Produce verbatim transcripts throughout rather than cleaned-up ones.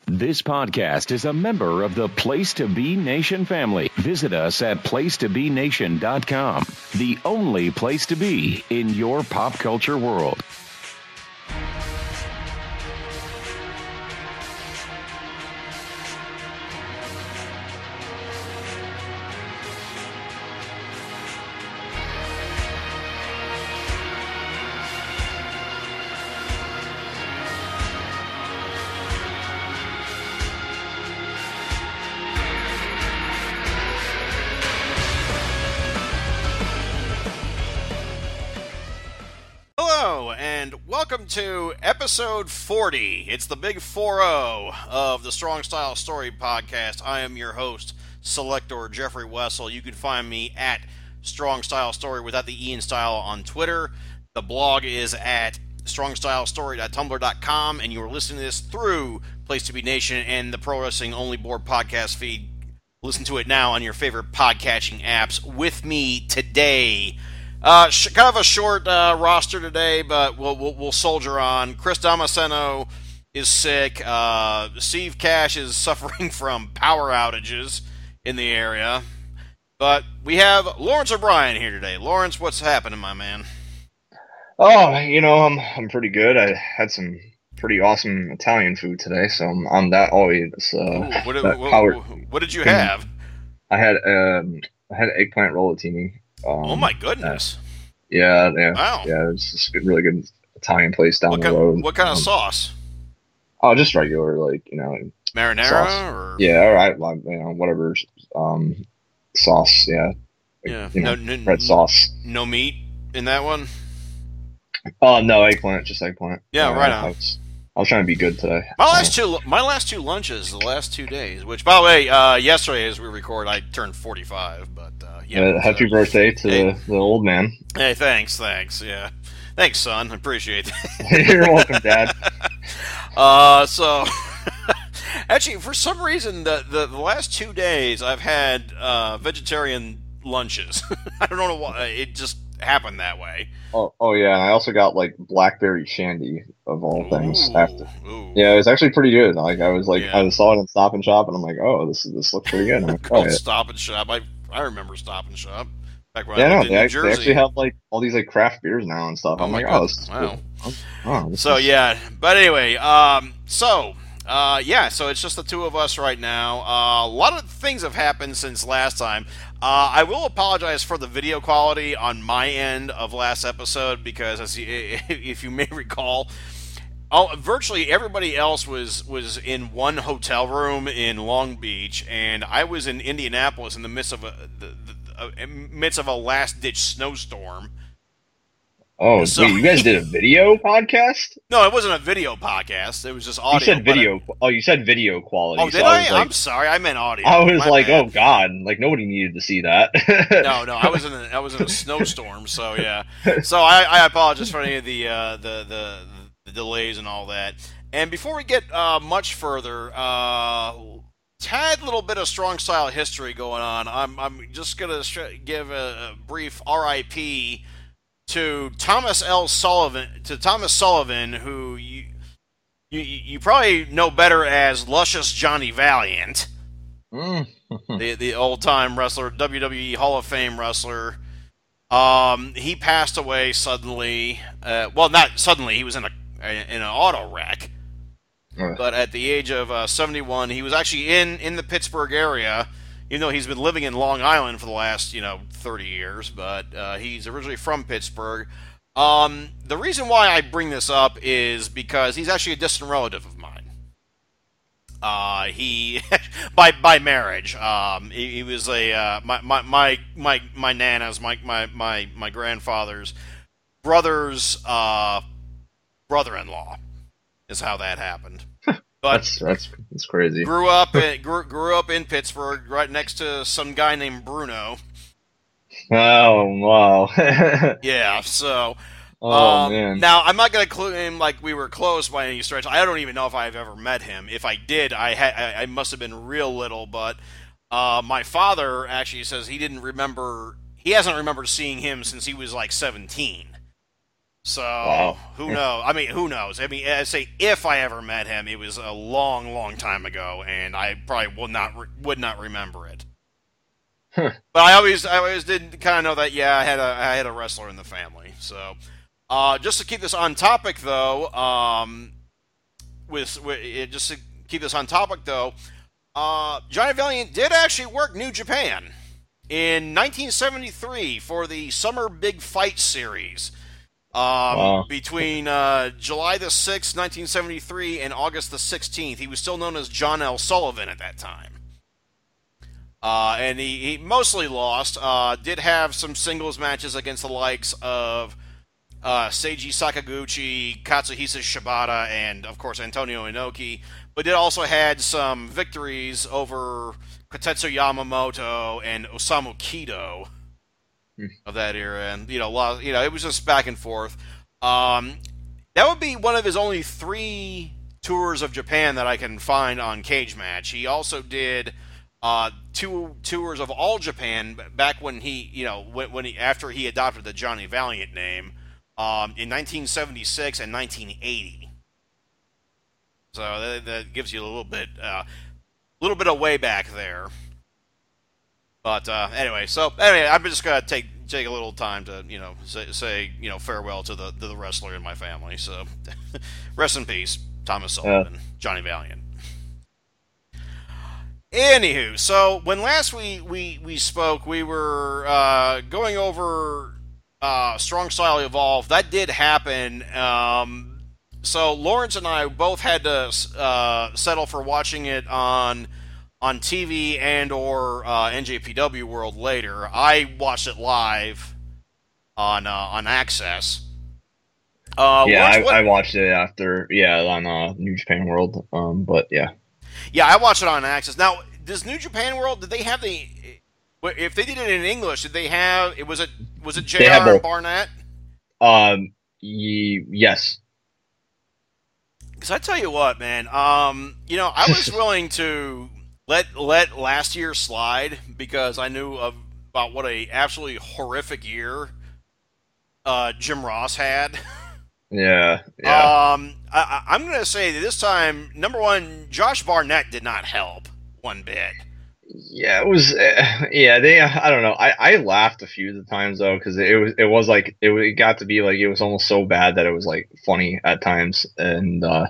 This podcast is a member of the Place to Be Nation family. Visit us at place to be nation dot com, the only place to be in your pop culture world. Welcome to episode forty. It's the big four oh of the Strong Style Story podcast. I am your host, Selector Jeffrey Wessel. You can find me at Strong Style Story without the E in style on Twitter. The blog is at strong style story dot tumblr dot com, and you are listening to this through Place to Be Nation and the Pro Wrestling Only Board podcast feed. Listen to it now on your favorite podcasting apps. With me today, Uh, sh- kind of a short uh, roster today, but we'll, we'll we'll soldier on. Chris Damasceno is sick. Uh, Steve Cash is suffering from power outages in the area. But we have Lawrence O'Brien here today. Lawrence, what's happening, my man? Oh, you know, I'm I'm pretty good. I had some pretty awesome Italian food today, so I'm on that always. Uh, Ooh, what, that what, power- what, what did you have? I had um I had eggplant rollatini. Um, Oh my goodness! Uh, yeah, yeah, Wow. yeah. It's just a really good Italian place down What the kind, road. what kind of Um, sauce? Oh, just regular, like you know, Marinara sauce. or yeah, all right, like, you know, whatever um sauce. Yeah, yeah, you know, no, no, red sauce. no meat in that one. Oh no, eggplant, just eggplant. Yeah, Uh, right I on. was, I was trying to be good today. My last two, my last two lunches, the last two days. Which, by the way, uh, yesterday as we record, I turned forty-five. But uh, yeah, Uh, happy so- birthday to hey. the, the old man. Hey, thanks, thanks, yeah, thanks, son. I appreciate that. You're welcome, Dad. uh, so actually, for some reason, the, the the last two days I've had uh, vegetarian lunches. I don't know why it just happened that way. Oh, oh yeah, and I also got like blackberry shandy of all things Ooh, after. ooh. Yeah, it was actually pretty good. Like I was like, Yeah. I saw it in Stop and Shop, and I'm like, oh, this is this looks pretty good. And I'm like, oh, Called yeah. Stop and Shop. I I remember Stop and Shop back when Yeah, I no, lived they, in New act- they Jersey. actually have like all these like craft beers now and stuff. Oh I'm my like, God. oh, this is Wow. cool. Oh, this So is- yeah, but anyway, um, so uh, yeah, so it's just the two of us right now. Uh, a lot of things have happened since last time. Uh, I will apologize for the video quality on my end of last episode because, as you, if you may recall, all, virtually everybody else was was in one hotel room in Long Beach, and I was in Indianapolis in the midst of a the, the, the midst of a last ditch snowstorm. oh, so- wait, you guys did a video podcast? No, it wasn't a video podcast. It was just audio. You said but I- video. Oh, you said video quality. Oh, so did I? I? was like, I'm sorry. I meant audio. I was My like, bad. oh god, like nobody needed to see that. No, no. I was in a, I was in a snowstorm. So yeah. So I, I apologize for any of the, uh, the the the delays and all that. And before we get uh, much further, uh, tad little bit of strong style history going on. I'm I'm just gonna sh- give a, a brief R I P to Thomas L. Sullivan, to Thomas Sullivan, who you you, you probably know better as Luscious Johnny Valiant. Mm. the the old time wrestler, W W E Hall of Fame wrestler. Um, he passed away suddenly. Uh, well, not suddenly. He was in a in an auto wreck. Ugh. But at the age of uh, seventy-one, he was actually in, in the Pittsburgh area. Even though he's been living in Long Island for the last you know thirty years, but uh, he's originally from Pittsburgh. Um, the reason why I bring this up is because he's actually a distant relative of mine. Uh, he by by marriage. Um, he, he was a uh, my, my my my my nana's my my my my grandfather's brother's uh, brother-in-law is how that happened. But That's that's that's crazy. grew up in, grew, grew up in Pittsburgh, right next to some guy named Bruno. Oh wow. Yeah, so. oh um, man. Now, I'm not going to claim like we were close by any stretch. I don't even know if I've ever met him. If I did, I had I, I must have been real little. But uh, my father actually says he didn't remember. He hasn't remembered seeing him since he was like seventeen. So Wow. who knows? I mean, who knows? I mean, I say if I ever met him, it was a long, long time ago, and I probably will not re- would not remember it. Huh. But I always, I always did kind of know that. Yeah, I had a, I had a wrestler in the family. So, uh, just to keep this on topic, though, um, with, with just to keep this on topic, though, uh, Johnny Valiant did actually work New Japan in nineteen seventy-three for the Summer Big Fight series. Um, Wow. Between uh, July the sixth, nineteen seventy-three, and August the sixteenth, he was still known as John L. Sullivan at that time. Uh, and he, he mostly lost. Uh, did have some singles matches against the likes of uh, Seiji Sakaguchi, Katsuhisa Shibata, and, of course, Antonio Inoki. But did also had some victories over Kotetsu Yamamoto and Osamu Kido of that era, and you know, lot, you know, it was just back and forth. Um, that would be one of his only three tours of Japan that I can find on Cage Match. He also did uh, two tours of All Japan back when he, you know, when, when he after he adopted the Johnny Valiant name um, in nineteen seventy-six and nineteen eighty. So that, that gives you a little bit, a uh, little bit of way back there. But uh, anyway, so anyway, I'm just gonna take take a little time to you know say, say you know farewell to the to the wrestler in my family. So rest in peace, Thomas Sullivan, uh. Johnny Valiant. Anywho, so when last we we, we spoke, we were uh, going over uh, Strong Style Evolved. That did happen. Um, so Lawrence and I both had to uh, settle for watching it on. on T V and or uh, N J P W World later. I watched it live on uh, on Access. Uh, yeah, Lawrence, I, what... I watched it after, yeah, on uh, New Japan World. Um, but yeah, yeah, I watched it on Access. Now, does New Japan World? Did they have the? If they did it in English, did they have? It was it was it J R Barnett? Um, y- yes. Because I tell you what, man. Um, you know, I was willing to. Let let last year slide because I knew of, about what a absolutely horrific year uh, Jim Ross had. Yeah, yeah. Um, I, I'm going to say that this time, number one, Josh Barnett did not help one bit. Yeah, it was. Uh, yeah, they. I don't know. I, I laughed a few of the times though because it was it was like it, it got to be like it was almost so bad that it was like funny at times and. uh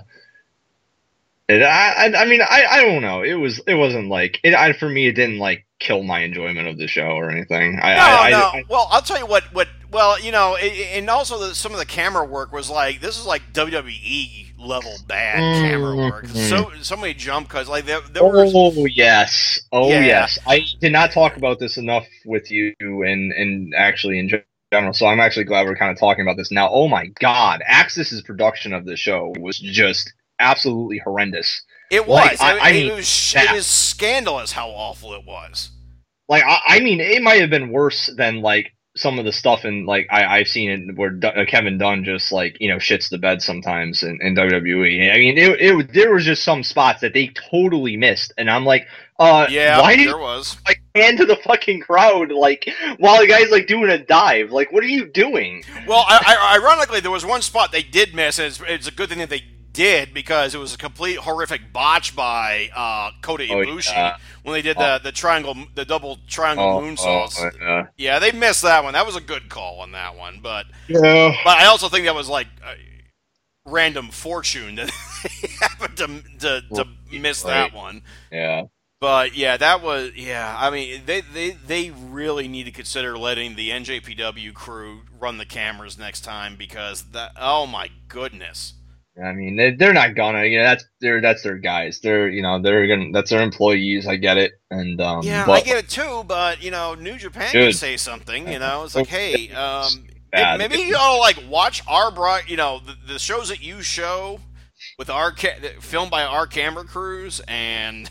It, I, I mean, I, I don't know. It was, it wasn't like it. I, for me, it didn't like kill my enjoyment of the show or anything. I, no, I, no. I, I, well, I'll tell you what. What? Well, you know, and also the, some of the camera work was like this is like W W E level bad mm-hmm. camera work. So so many jump cuts. Like there, there oh was, yes, oh yeah. yes. I did not talk about this enough with you, and and actually in general. So I'm actually glad we're kind of talking about this now. Oh my God, Axis's production of the show was just. Absolutely horrendous. It was. Like, I, I it, mean, it was. It was scandalous how awful it was. Like, I, I mean, it might have been worse than like some of the stuff in like I, I've seen it where D- Kevin Dunn just like you know shits the bed sometimes in, in W W E. I mean, it, it there was just some spots that they totally missed, and I'm like, uh, yeah, why did there was like hand to the fucking crowd like while the guy's like doing a dive? Like, what are you doing? Well, I, I, ironically, there was one spot they did miss, and it's, it's a good thing that they. Did because it was a complete horrific botch by uh, Kota Ibushi oh, yeah. when they did the, the triangle, the double triangle oh, moonsaults. Oh, yeah. yeah, they missed that one. That was a good call on that one, but yeah. but I also think that was like a random fortune that they happened to to, to miss right. that one. Yeah. But yeah, that was yeah. I mean, they, they they really need to consider letting the N J P W crew run the cameras next time because that. Oh my goodness. I mean, they, they're not gonna. You know, that's they're that's their guys. They're you know they're gonna that's their employees. I get it, and um, yeah, but, I get it too. But you know, New Japan dude. can say something. You know, it's like, hey, um, Bad. maybe you ought to like watch our broad. You know, the, the shows that you show with our ca- filmed by our camera crews, and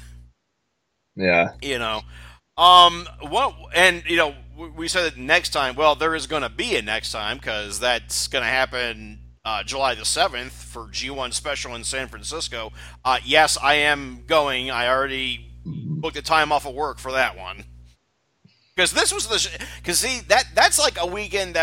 yeah, you know, um, what and you know, we said that next time. Well, there is going to be a next time because that's going to happen. Uh, July the seventh for G one Special in San Francisco. Uh, yes, I am going. I already booked the time off of work for that one. Because this was the... Because, sh- see, that that's like a weekend that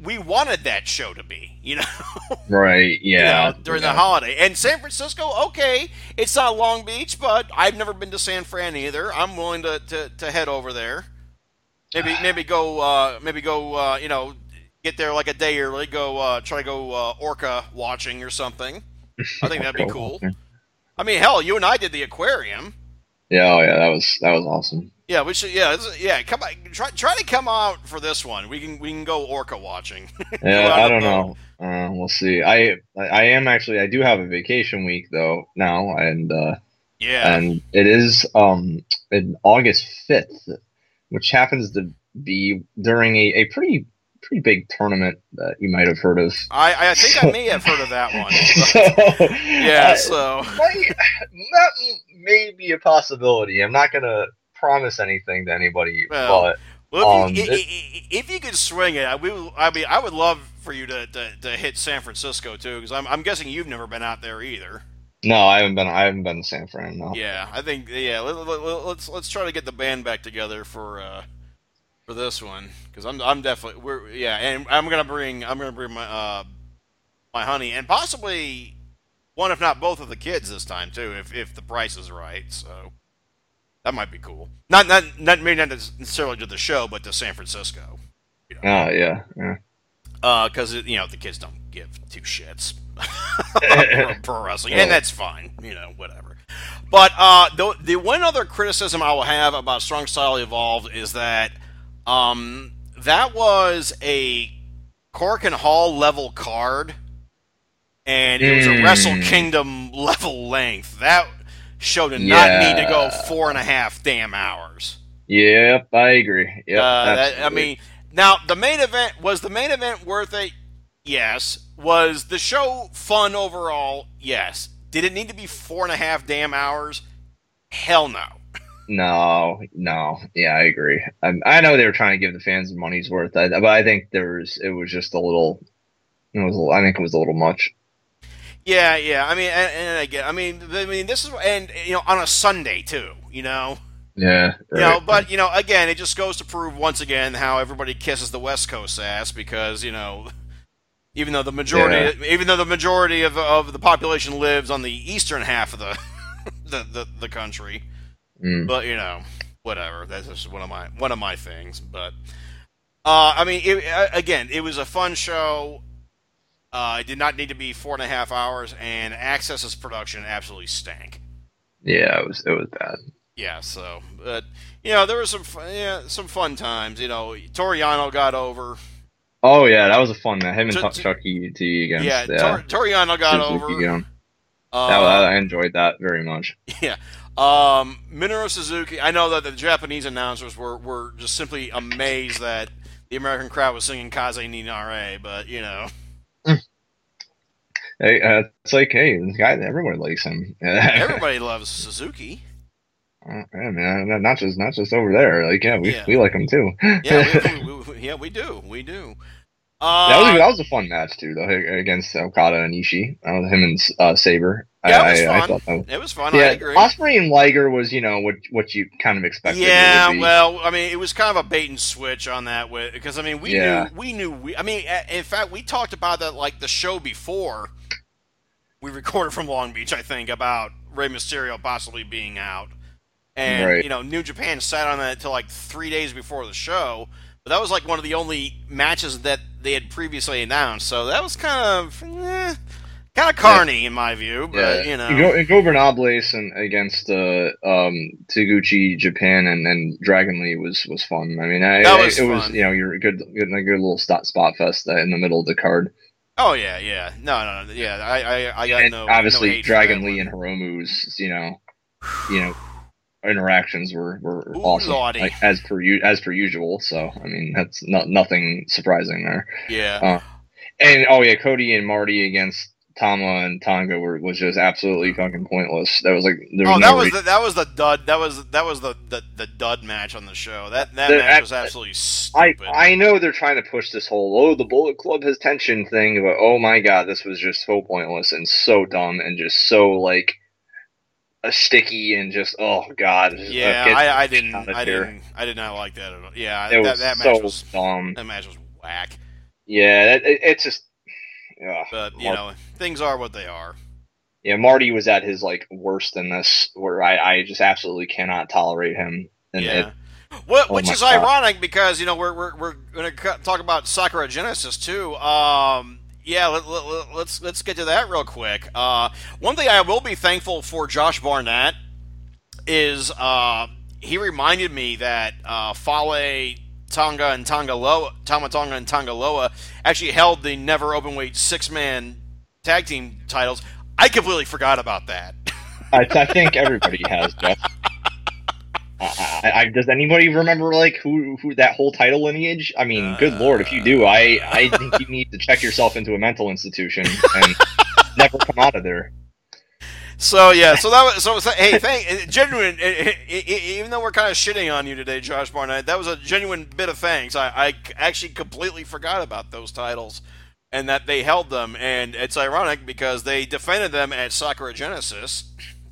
we wanted that show to be, you know. Right. Yeah. You know, during yeah. the holiday. And San Francisco, okay, it's not Long Beach, but I've never been to San Fran either. I'm willing to, to, to head over there. Maybe maybe go uh, maybe go uh, you know, get there like a day early. Go uh, try to go uh, orca watching or something. I think that'd be cool. I mean, hell, you and I did the aquarium. Yeah, oh yeah, that was that was awesome. Yeah, we should. Yeah, this is- yeah. Come on, try try to come out for this one. We can we can go orca watching. Yeah, Go on I the don't boat. know. Uh, we'll see. I I am actually I do have a vacation week though now, and uh, Yeah, and it is um in August fifth, which happens to be during a, a pretty pretty big tournament that you might have heard of. I I think I may have heard of that one. So, Yeah, uh, so might, that may be a possibility. I'm not gonna promise anything to anybody, Well, but well, if, um, you, i- it- i- if you could swing it, I, we, I mean, I would love for you to, to, to hit San Francisco too, because I'm, I'm guessing you've never been out there either. no, I haven't been. I haven't been to San Fran. No. Yeah, I think yeah. Let, let, let- let's let's try to get the band back together for uh, for this one, because I'm I'm definitely we're yeah, and I'm gonna bring I'm gonna bring my uh, my honey and possibly one if not both of the kids this time too, if if the price is right. So that might be cool. Not not not maybe not necessarily to the show, but to San Francisco. You know? Oh yeah. yeah. Because you know the kids don't give two shits about pro wrestling, and that's fine. You know, whatever. But uh, the the one other criticism I will have about Strong Style Evolved is that um, that was a Cork and Hall level card, and it was a Mm. Wrestle Kingdom level length. That show did not need to go Yeah. four and a half damn hours. Yep, I agree. Yep, Uh, that, I absolutely. mean, now the main event was the main event worth it? Yes. Was the show fun overall? Yes. Did it need to be four and a half damn hours? Hell no. no, no, yeah, I agree. I, I know they were trying to give the fans the money's worth, I, but I think there was it was just a little. It was. a little- I think it was a little much. Yeah, yeah. I mean, and, and again, I mean, I mean, this is and you know on a Sunday too. You know, Yeah, you know, right. but you know, again, it just goes to prove once again how everybody kisses the West Coast ass because you know. Even though the majority, even though the majority of, of the population lives on the eastern half of the the, the, the country, Mm. but you know, whatever. That's just one of my one of my things. But uh, I mean, it, uh, again, it was a fun show. Uh, it did not need to be four and a half hours, and Access's production absolutely stank. Yeah, it was. It was bad. Yeah, so but you know, there was some fun, yeah some fun times. You know, Toriano got over. Oh yeah, that was a fun match. Him and T- Chuck t- Chucky T against. Yeah, Yeah, Tor- Toriano got Suzuki over. Gun. Uh, That, I enjoyed that very much. Yeah. Um, Minoru Suzuki, I know that the Japanese announcers were, were just simply amazed that the American crowd was singing Kaze Ninare, but, you know. Hey, uh, it's like, hey, this guy, everybody likes him. Everybody loves Suzuki. Uh, yeah, man, not just not just over there. Like, yeah, we Yeah. we like him too. Yeah, we, we, we, yeah, we do. We do. Uh, that was that was a fun match too, though, against Okada and Ishii. That was him and uh, Saber. Yeah, I, it was I, fun. I thought that was, It was fun, I yeah, agree. Ospreay and Liger was, you know, what what you kind of expected. it Yeah, would be. well, I mean, it was kind of a bait and switch on that, because I mean, we Yeah. knew, we knew, we. I mean, a- in fact, we talked about that like the show before we recorded from Long Beach, I think, about Rey Mysterio possibly being out, and Right. you know, New Japan sat on that until like three days before the show, but that was like one of the only matches that they had previously announced, so that was kind of. Eh, Kind of carny in my view, but yeah. you know, Go, Gobernables and against uh, um, Taguchi Japan and, and Dragon Lee was, was fun. I mean, I, That was it was fun. you know you're a good good a good little spot spot fest in the middle of the card. oh yeah, yeah, no, no, no yeah, I, I, I got And no, obviously no hate for Dragon that Lee one. and Hiromu's you know you know interactions were, were Ooh, awesome, lordy. like, as per u- as per usual. So I mean that's not nothing surprising there. Yeah, Uh, and oh yeah, Cody and Marty against Tama and Tonga were was just absolutely fucking pointless. That was like there was oh, no that was reason- the, that was the dud. That was that was the, the, the dud match on the show. That that The- match I- was absolutely I, stupid. I know they're trying to push this whole oh the Bullet Club has tension thing, but oh my god, this was just so pointless and so dumb and just so like a sticky and just oh god. just, uh, yeah, get I, I didn't out of I here. didn't I did not like that at all. Yeah, It that was that so match was dumb. that match was whack. Yeah, it, it, it's just. Ugh, But you Mar- know, things are what they are. yeah, Marty was at his like worst in this, where I, I just absolutely cannot tolerate him. And Yeah. it, What, oh which my is God. ironic because you know we're we're, we're going to talk about Sakura Genesis too. Um, yeah, let, let, let's let's get to that real quick. Uh, one thing I will be thankful for Josh Barnett is uh, he reminded me that uh, Fale Tonga and Tongaloa, Tama Tonga and Tongaloa actually held the never openweight six man tag team titles. I completely forgot about that. I, I think everybody has, Jeff. I, I, I, does anybody remember like who who that whole title lineage? I mean, Uh, good lord, if you do, I I think you need to check yourself into a mental institution and never come out of there. So yeah, so that was so. so hey, thank genuine. It, it, it, even though we're kind of shitting on you today, Josh Barnett, that was a genuine bit of thanks. I, I actually completely forgot about those titles and that they held them, and it's ironic because they defended them at Sakura Genesis.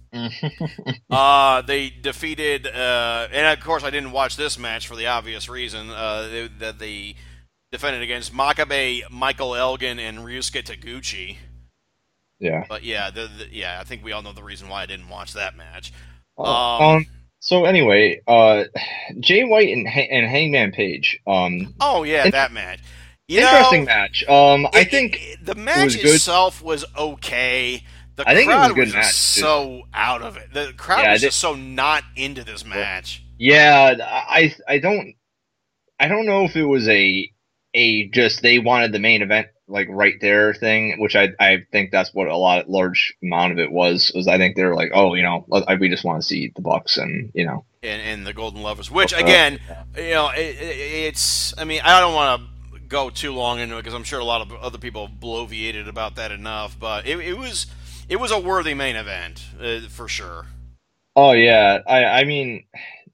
uh, they defeated, uh, and of course I didn't watch this match for the obvious reason uh, they, that they defended against Makabe, Michael Elgin, and Ryusuke Taguchi. Yeah. But yeah, the, the, yeah, I think we all know the reason why I didn't watch that match. Oh, Um, um. So anyway, uh, Jay White and and Hangman Page. Um. oh yeah, in- that match. You interesting know, match. Um. I it- think it- the match was good. itself was okay. The I think it was crowd a good was match, just too. so out of it. The crowd Yeah, was they- just so not into this match. Yeah, I I don't I don't know if it was a a just they wanted the main event like right there thing, which I I think that's what a lot large amount of it was. Was I think they were like, oh, you know, let- we just want to see the Bucks and you know. And, and the Golden Lovers, which Uh, again, you know, it, it, it's. I mean, I don't want to go too long into it because I'm sure a lot of other people have bloviated about that enough. But it, it was it was a worthy main event uh, for sure. Oh yeah, I I mean,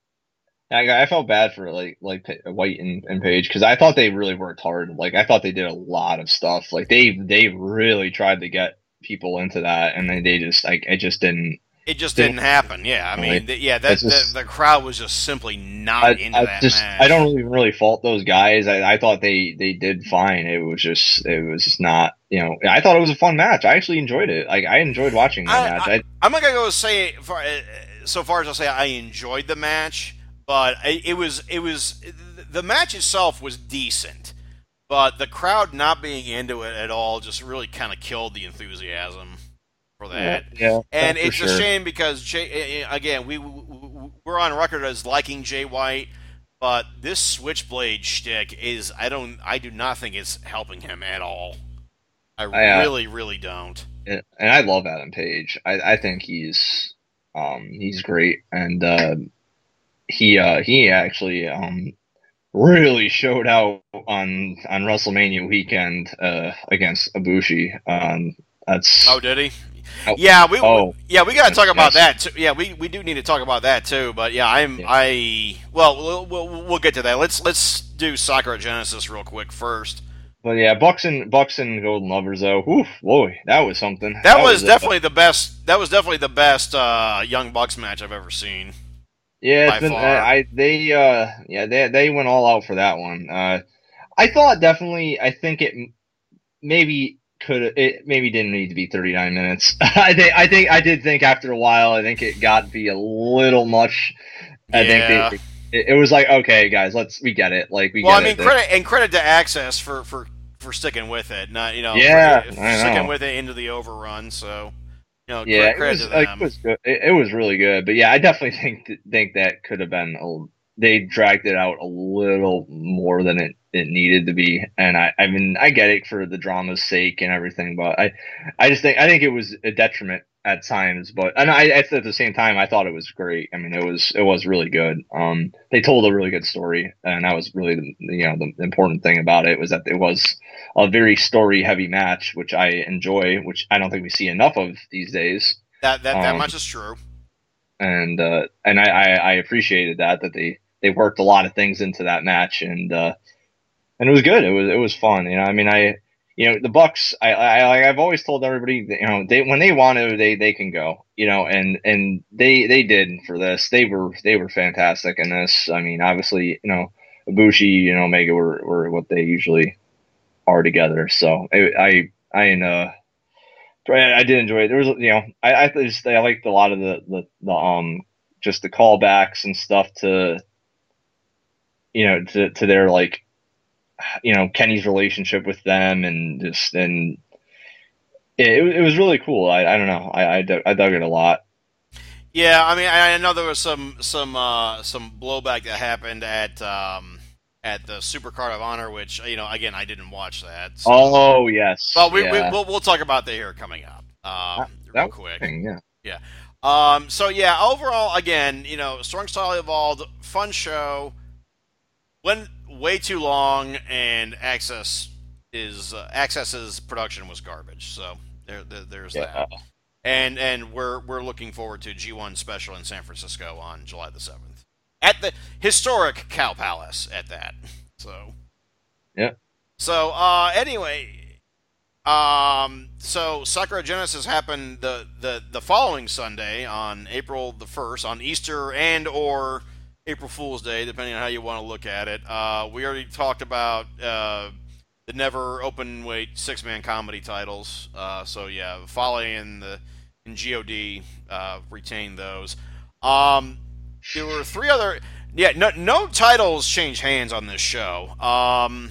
I I felt bad for like like Pa- White and, and Page because I thought they really worked hard. Like I thought they did a lot of stuff. Like they they really tried to get people into that, and then they just like it just didn't. It just Didn't- didn't happen. Yeah, I mean, Right. th- yeah, that, It's just- the, the crowd was just simply not I, into I that just match. I don't even really fault those guys. I, I thought they they did fine. It was just it was just not you know I thought it was a fun match. I actually enjoyed it. Like I enjoyed watching that I- match. I, I'm not gonna go say far, uh, so far as I say I enjoyed the match, but it, it was it was the match itself was decent, but the crowd not being into it at all just really kind of killed the enthusiasm for that. yeah, And for it's sure. a shame because Jay, again, we we- we're on record as liking Jay White, but this Switchblade shtick is I don't I do not think it's helping him at all. I I, uh, really really don't. And and I love Adam Page. I, I think he's um he's great, and uh, he uh, he actually um really showed out on on WrestleMania weekend uh, against Ibushi. Um, that's Oh, did he? Oh. Yeah, we Oh. yeah we got to talk about Yes. that too. Yeah, we, we do need to talk about that too. But yeah, I'm Yeah. I well we'll, we'll we'll get to that. Let's let's do Sakura Genesis real quick first. but yeah, Bucks and Bucks and Golden Lovers though. Oof, boy, that was something. That, was, a- definitely the best. That was definitely the best uh, Young Bucks match I've ever seen. Yeah, by it's been, far. uh, I they uh yeah they they went all out for that one. Uh, I thought definitely. I think it m- maybe could it maybe didn't need to be thirty-nine minutes. I think I think I did think after a while. I think it got to be a little much. I Yeah. think they, it, it was like okay, guys, let's we get it. Like we Well, I get mean, it. credit and credit to Access for, for, for sticking with it. Not you know, Yeah, for, I sticking know. with it into the overrun. So you know, Yeah, it credit was to like them. it was good. It, it was really good, but yeah, I definitely think think that could have been a, they dragged it out a little more than it, it needed to be. And I, I mean, I get it for the drama's sake and everything, but I, I just think I think it was a detriment at times. But and I at the same time, I thought it was great. I mean, it was it was really good. Um, they told a really good story, and that was really the you know the important thing about it was that it was a very story heavy match, which I enjoy, which I don't think we see enough of these days. That that, that um, much is true. And uh, and I, I, I appreciated that that they, they worked a lot of things into that match, and uh, and it was good. It was it was fun. You know, I mean, I you know the Bucks. I I I've always told everybody that, you know they when they want to they, they can go. You know, and and they they did for this. They were they were fantastic in this. I mean, obviously, you know, Ibushi, you know, Omega were, were what they usually are together. So I I I uh, I did enjoy it. There was you know I I just I liked a lot of the the, the um just the callbacks and stuff to you know to to their like you know Kenny's relationship with them and just and it it was really cool. I I don't know I I dug, I dug it a lot. Yeah, I mean, I know there was some some uh, some blowback that happened at um, at the Supercard of Honor, which you know, again, I didn't watch that. So. Oh yes, well, we, yeah. we we'll, we'll talk about that here coming up, um, that, real quick. Thing, yeah, yeah. Um, so yeah, overall, again, you know, Strong Style Evolved, fun show. Went way too long, and Access is uh, Access's production was garbage. So there, there there's yeah. that. And and we're we're looking forward to G one special in San Francisco on July the seventh at the historic Cow Palace at that. So yeah. So uh, anyway, um, so Sakura Genesis happened the, the the following Sunday on April the first on Easter and or April Fool's Day, depending on how you want to look at it. Uh, we already talked about. Uh, The never open weight six man comedy titles. Uh, so yeah, Folly and the and G O D uh, retained those. Um, there were three other. Yeah, no no titles changed hands on this show. Um,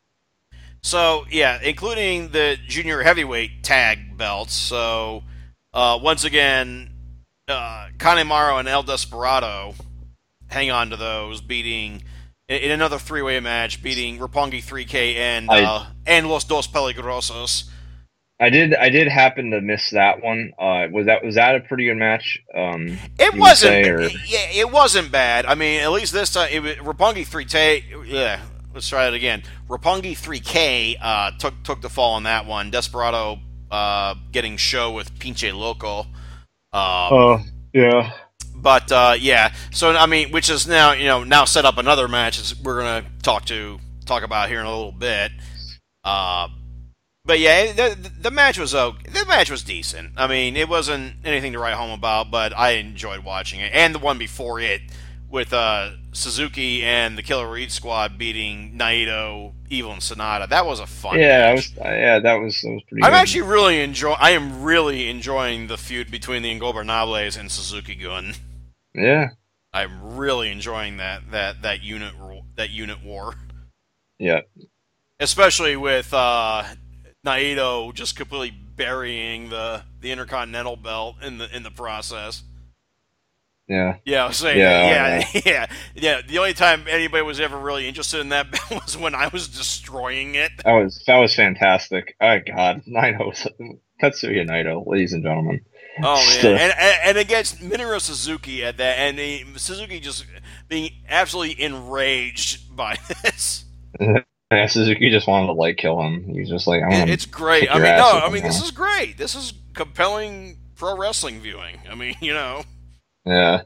so yeah, including the junior heavyweight tag belts. So uh, once again, uh, Kanemaru and El Desperado hang on to those, beating. In another three-way match, beating Roppongi three K and I, uh, and Los Dos Peligrosos. I did I did happen to miss that one. Uh, was that was that a pretty good match? Um, it wasn't. Say, or... Yeah, it wasn't bad. I mean, at least this time, it was, Roppongi three K. Yeah, let's try it again. Roppongi three K uh, took took the fall on that one. Desperado uh, getting show with Pinche Loco. Oh um, uh, yeah. But uh, yeah, so I mean, which is now you know now set up another match as we're gonna talk to talk about here in a little bit. Uh, but yeah, the, the match was okay. The match was decent. I mean, it wasn't anything to write home about, but I enjoyed watching it. And the one before it with uh, Suzuki and the Killer Elite Squad beating Naito, Evil, and Sonata. That was a fun. Yeah, match. Was, yeah, that was that was pretty. I'm good. actually really enjoy. I am really enjoying the feud between the Ingobernables and Suzuki Gun. Yeah, I'm really enjoying that that that unit that unit war. Yeah, especially with uh, Naito just completely burying the, the Intercontinental belt in the in the process. Yeah, yeah, I was saying yeah, that. yeah, yeah, yeah. The only time anybody was ever really interested in that belt was when I was destroying it. That was that was fantastic. Oh God, Naito, Tetsuya Naito, ladies and gentlemen. Oh man, and, and and against Minoru Suzuki at that, and he, Suzuki just being absolutely enraged by this. Yeah, Suzuki just wanted to like kill him. He's just like, I it's great. I mean, no, I mean this is great. This is compelling pro wrestling viewing. I mean, you know. Yeah.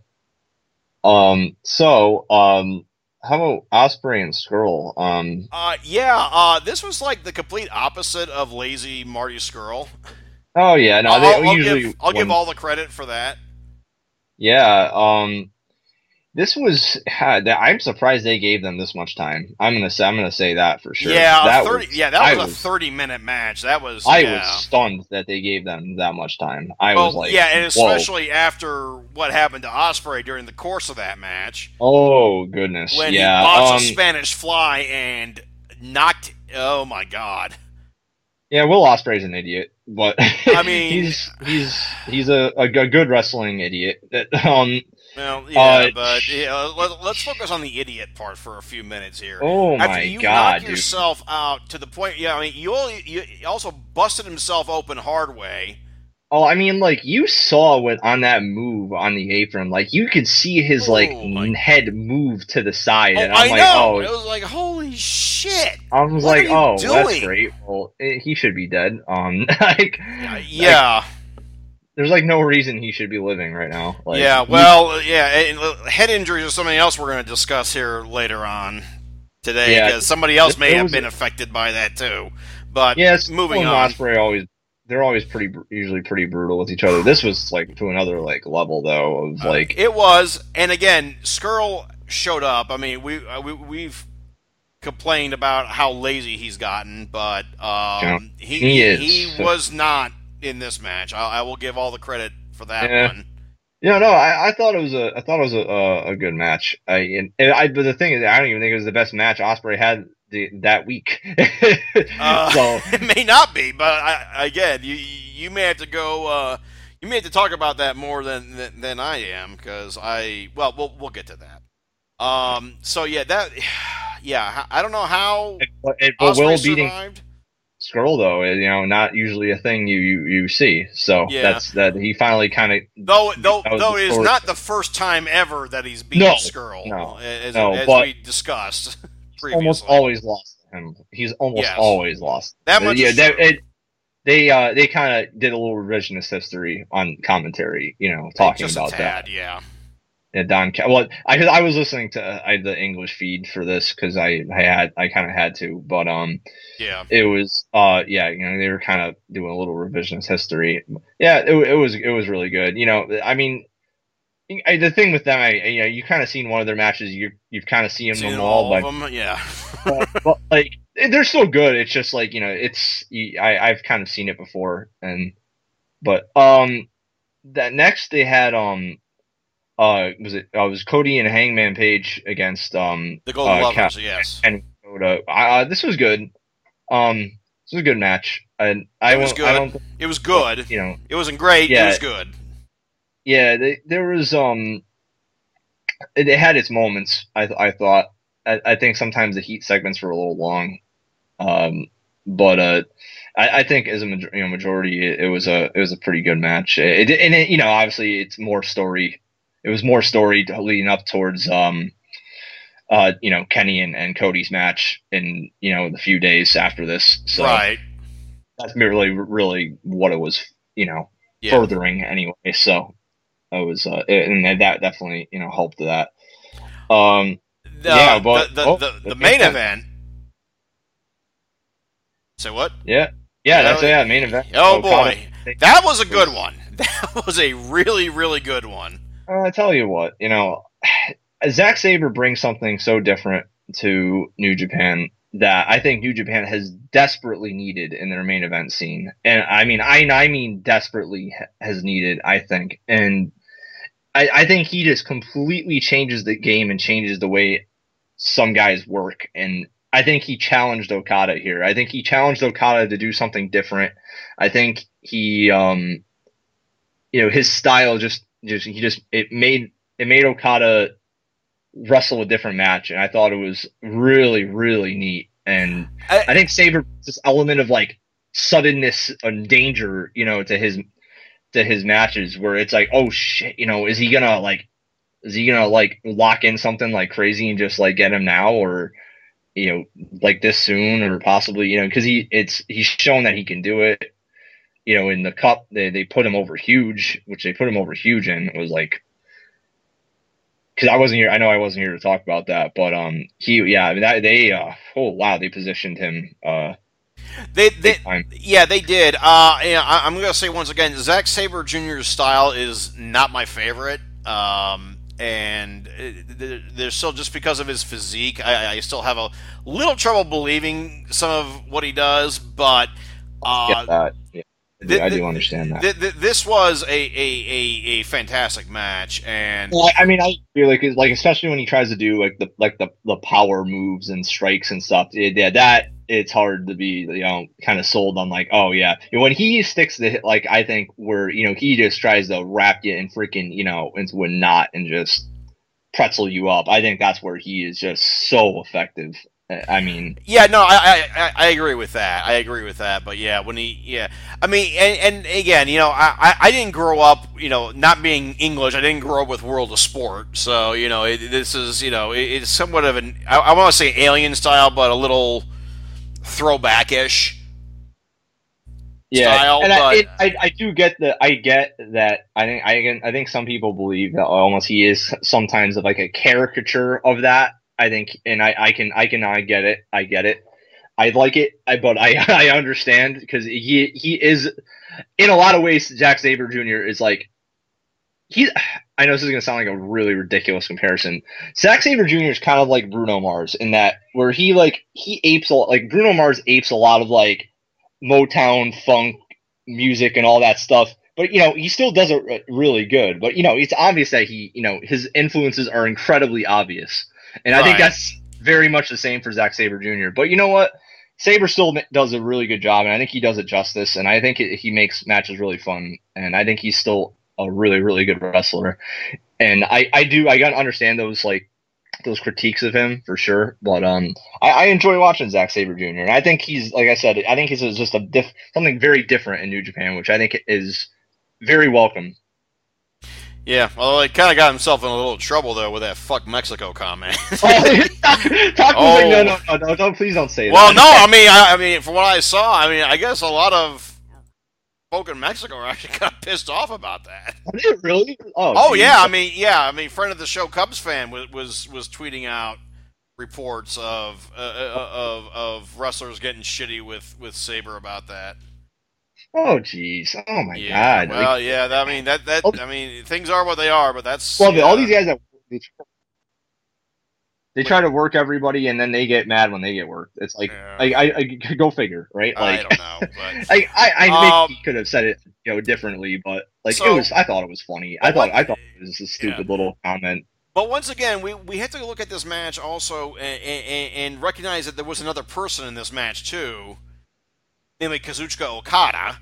Um. So, um, how about Ospreay and Skrull? Um. Uh. Yeah. Uh. This was like the complete opposite of lazy Marty Skrull. Oh yeah, no. They I'll, I'll usually give, I'll when, give all the credit for that. Yeah. Um. This was. I'm surprised they gave them this much time. I'm gonna say. I'm gonna say that for sure. Yeah. That thirty. Was, yeah. That was I a was, thirty-minute match. That was. I yeah. was stunned that they gave them that much time. I well, was like, yeah, and especially whoa. after what happened to Ospreay during the course of that match. Oh goodness. When yeah. he botched um, a Spanish Fly and knocked. Oh my God. Yeah, Will Ospreay's an idiot, but I mean, he's he's he's a, a good wrestling idiot. Um, well, yeah, uh, but yeah, let, let's focus on the idiot part for a few minutes here. Oh After my you God, knock yourself dude. out to the point, yeah, I mean, you, only, you also busted himself open hard way. Oh, I mean, like, you saw what on that move on the apron, like, you could see his, oh, like, my... head move to the side, oh, and I'm I like, know. oh. It was like, holy shit. I was what like, oh, doing? That's great. Well, it, he should be dead. Um, like, uh, yeah. Like, there's, like, no reason he should be living right now. Like, yeah, well, he... yeah, and head injuries are something else we're going to discuss here later on today, because yeah, somebody else may have been a... affected by that, too. But, yes, moving and on. Ospreay always... They're always pretty, usually pretty brutal with each other. This was like to another like level though of like uh, it was. And again, Skrull showed up. I mean, we, uh, we we've complained about how lazy he's gotten, but um, Yeah, he he is. he was not in this match. I, I will give all the credit for that Yeah. one. Yeah, no, I, I thought it was a I thought it was a a, a good match. I and, and I but the thing is, I don't even think it was the best match Ospreay had the, that week. Uh, so it may not be, but I, again, you you may have to go. Uh, you may have to talk about that more than than, than I am, because I well we'll we'll get to that. Um. So yeah, that yeah, I don't know how but, but Ospreay Will beating survived. Skrull though, is, you know, not usually a thing you you, you see. So Yeah. that's that he finally kind of Though though that was though the it is story. not the first time ever that he's beaten No, Skrull, no, as, no, as but we discussed previously. almost always lost to him. He's almost Yes. always lost. That much yeah, is that, true. it, they uh they kind of did a little revisionist history on commentary, you know, talking Just about a that. tad, yeah. Yeah, Don. Well, I I was listening to I, the English feed for this because I I had I kind of had to, but um, Yeah. it was uh yeah, you know, they were kind of doing a little revisionist history. Yeah, it, it was it was really good. You know, I mean, I, the thing with them, I you know, you kind of seen one of their matches, you you've kind of seen them Seen all, all but, of them, yeah. but, but like they're still good. It's just like, you know, it's I I've kind of seen it before, and but um that next they had um. Uh, was it? Uh, it was Cody and Hangman Page against um The Golden uh, Lovers, Cat- yes. and Dakota. Uh, this was good. Um, this was a good match. And I It was won't- I good. don't, It was good. you know, It wasn't great. Yeah. It was good. yeah. They, there was um, it, it had its moments. I I thought. I, I think sometimes the heat segments were a little long. Um, but uh, I, I think as a major, you know majority, it, it was a it was a pretty good match. It, it and it, you know obviously it's more story. It was more story leading up towards, um, uh, you know, Kenny and, and Cody's match in, you know, the few days after this. So Right. that's really, really what it was, you know, Yeah. furthering anyway. So I was, uh, and that definitely, you know, helped that. Um, The, yeah, but the, the, oh, the, the the main main event. Say what? yeah, yeah, that's Oh, yeah, main event. Oh, Okada. boy. That was a good one. That was a really, really good one. Uh, I tell you what, you know, Zack Sabre brings something so different to New Japan that I think New Japan has desperately needed in their main event scene. And I mean, I I mean desperately has needed, I think. And I, I think he just completely changes the game and changes the way some guys work. And I think he challenged Okada here. I think he challenged Okada to do something different. I think he, um, you know, his style just, just he just it made it made Okada wrestle a different match, and I thought it was really, really neat. And I, I think Sabre this element of like suddenness and danger, you know, to his to his matches, where it's like, oh shit, you know, is he gonna like, is he gonna like lock in something like crazy and just like get him now, or you know, like this soon, or possibly, you know, because he it's he's shown that he can do it. You know, in the cup, they they put him over huge, which they put him over huge in. It was like, because I wasn't here. I know I wasn't here to talk about that, but um, he, yeah, I mean, that, they, uh, oh wow, they positioned him. Uh, they, they, time. yeah, they did. Uh, yeah, I, I'm gonna say once again, Zack Sabre Junior's style is not my favorite. Um, and it, there's still, just because of his physique, I, I still have a little trouble believing some of what he does. But uh, Get that. Yeah. I do, th- I do th- understand that. th- th- this was a, a, a, a fantastic match, and Well, I mean, I feel like, like especially when he tries to do like the like the, the power moves and strikes and stuff. It, yeah, that it's hard to be, you know, kind of sold on like, oh yeah, when he sticks the hit, like I think where, you know, he just tries to wrap you in freaking, you know, into a knot and just pretzel you up. I think that's where he is just so effective. I mean, yeah, no, I, I I agree with that. I agree with that. But yeah, when he, yeah, I mean, and, and again, you know, I, I didn't grow up, you know, not being English. I didn't grow up with World of Sport, so you know, it, this is, you know, it, it's somewhat of an, I, I want to say alien style, but a little throwback-ish yeah, style. and but I, it, I I do get that. I get that. I think I I think some people believe that almost he is sometimes of like a caricature of that. I think, and I, I can, I can, I get it, I get it, I like it, I, but I, I understand because he, he is, in a lot of ways, Zack Sabre Junior is like, he, I know this is going to sound like a really ridiculous comparison. Zack Sabre Junior is kind of like Bruno Mars in that where he like he apes a lot, like Bruno Mars apes a lot of like Motown funk music and all that stuff. But you know he still does it really good. But you know it's obvious that he you know his influences are incredibly obvious, and I Right. think that's very much the same for Zack Sabre Junior But you know what? Sabre still does a really good job, and I think he does it justice, and I think it, he makes matches really fun, and I think he's still a really, really good wrestler. And I, I do, I gotta understand those, like, those critiques of him, for sure, but um, I, I enjoy watching Zack Sabre Junior, and I think he's, like I said, I think he's just a diff, something very different in New Japan, which I think is very welcome. Yeah, well, he kind of got himself in a little trouble, though, with that fuck Mexico comment. Talk Oh. like, no, no, no, no, don't, please don't say Well, that. no, I mean, I, I mean, from what I saw, I mean, I guess a lot of folk in Mexico are actually kind of pissed off about that. Did it really? Oh, Oh geez. yeah, I mean, yeah, I mean, friend of the show, Cubs fan, was was, was tweeting out reports of uh, uh, of of wrestlers getting shitty with, with Sabre about that. Oh, jeez. Oh, my Yeah, God. well, Like, yeah, that, I mean that that I mean things are what they are, but that's well, yeah. all these guys that they try, they try to work everybody, and then they get mad when they get worked. It's like, Yeah. like I, I go figure, right? I Like, don't know, but I, I, I Um, maybe could have said it, you know, differently, but like So- it was. I thought it was funny. I But thought, what- I thought it was a stupid little comment. But once again, we, we have to look at this match also and, and, and recognize that there was another person in this match too, namely Kazuchika Okada.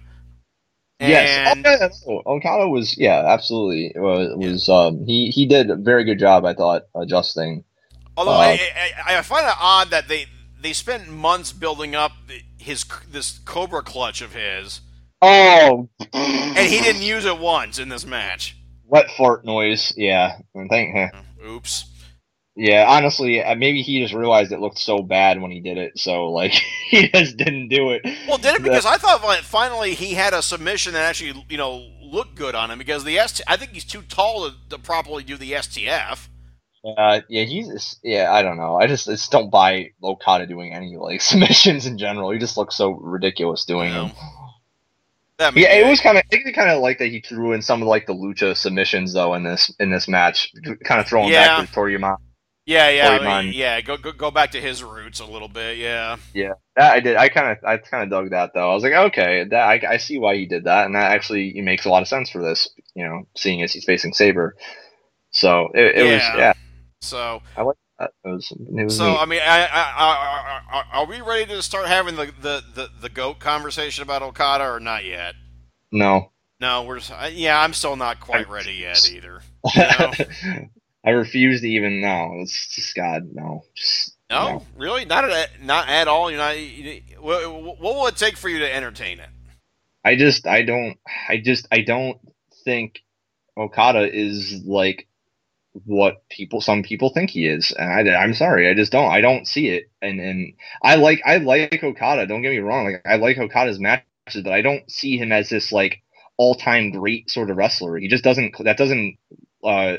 Yes, And, oh, yeah, no, Okada was, yeah, absolutely. It was, was um, he, he did a very good job, I thought, adjusting. although uh, I, I, I find it odd that they they spent months building up his this Cobra clutch of his, Oh, and he didn't use it once in this match. wet fart noise. Yeah, I think. eh. Oops. Yeah, honestly, uh, maybe he just realized it looked so bad when he did it, so like he just didn't do it. Well, did it The- because I thought like, finally he had a submission that actually you know looked good on him because the S T, I think he's too tall to, to properly do the S T F. Uh, yeah, he's just, yeah, I don't know. I just, I just don't buy Okada doing any like submissions in general. He just looks so ridiculous doing Well, them. That Yeah, it was kind of, I kind of like that he threw in some of like the lucha submissions though in this in this match, kind of throwing Yeah. back to Toriyama. Yeah, yeah, I Toryumon. mean, yeah. Go, go go back to his roots a little bit. Yeah. Yeah, that I did. I kind of, I kind of dug that though. I was like, okay, that I, I see why he did that, and that actually makes a lot of sense for this. You know, seeing as he's facing Saber, so it, it was, Yeah. yeah, So I like that. It was, it was so neat. I mean, I, I, I, I, are we ready to start having the, the, the, the goat conversation about Okada or not yet? No. No, we're just, I- yeah. I'm still not quite ready yet either. You know? I refuse to even no. It's just God no. Just, No, really, not at not at all. You're not. You, what, what will it take for you to entertain it? I just I don't I just I don't think Okada is like what people some people think he is, and I, I'm sorry, I just don't I don't see it, and and I like I like Okada. Don't get me wrong, like I like Okada's matches, but I don't see him as this like all time great sort of wrestler. He just doesn't that doesn't uh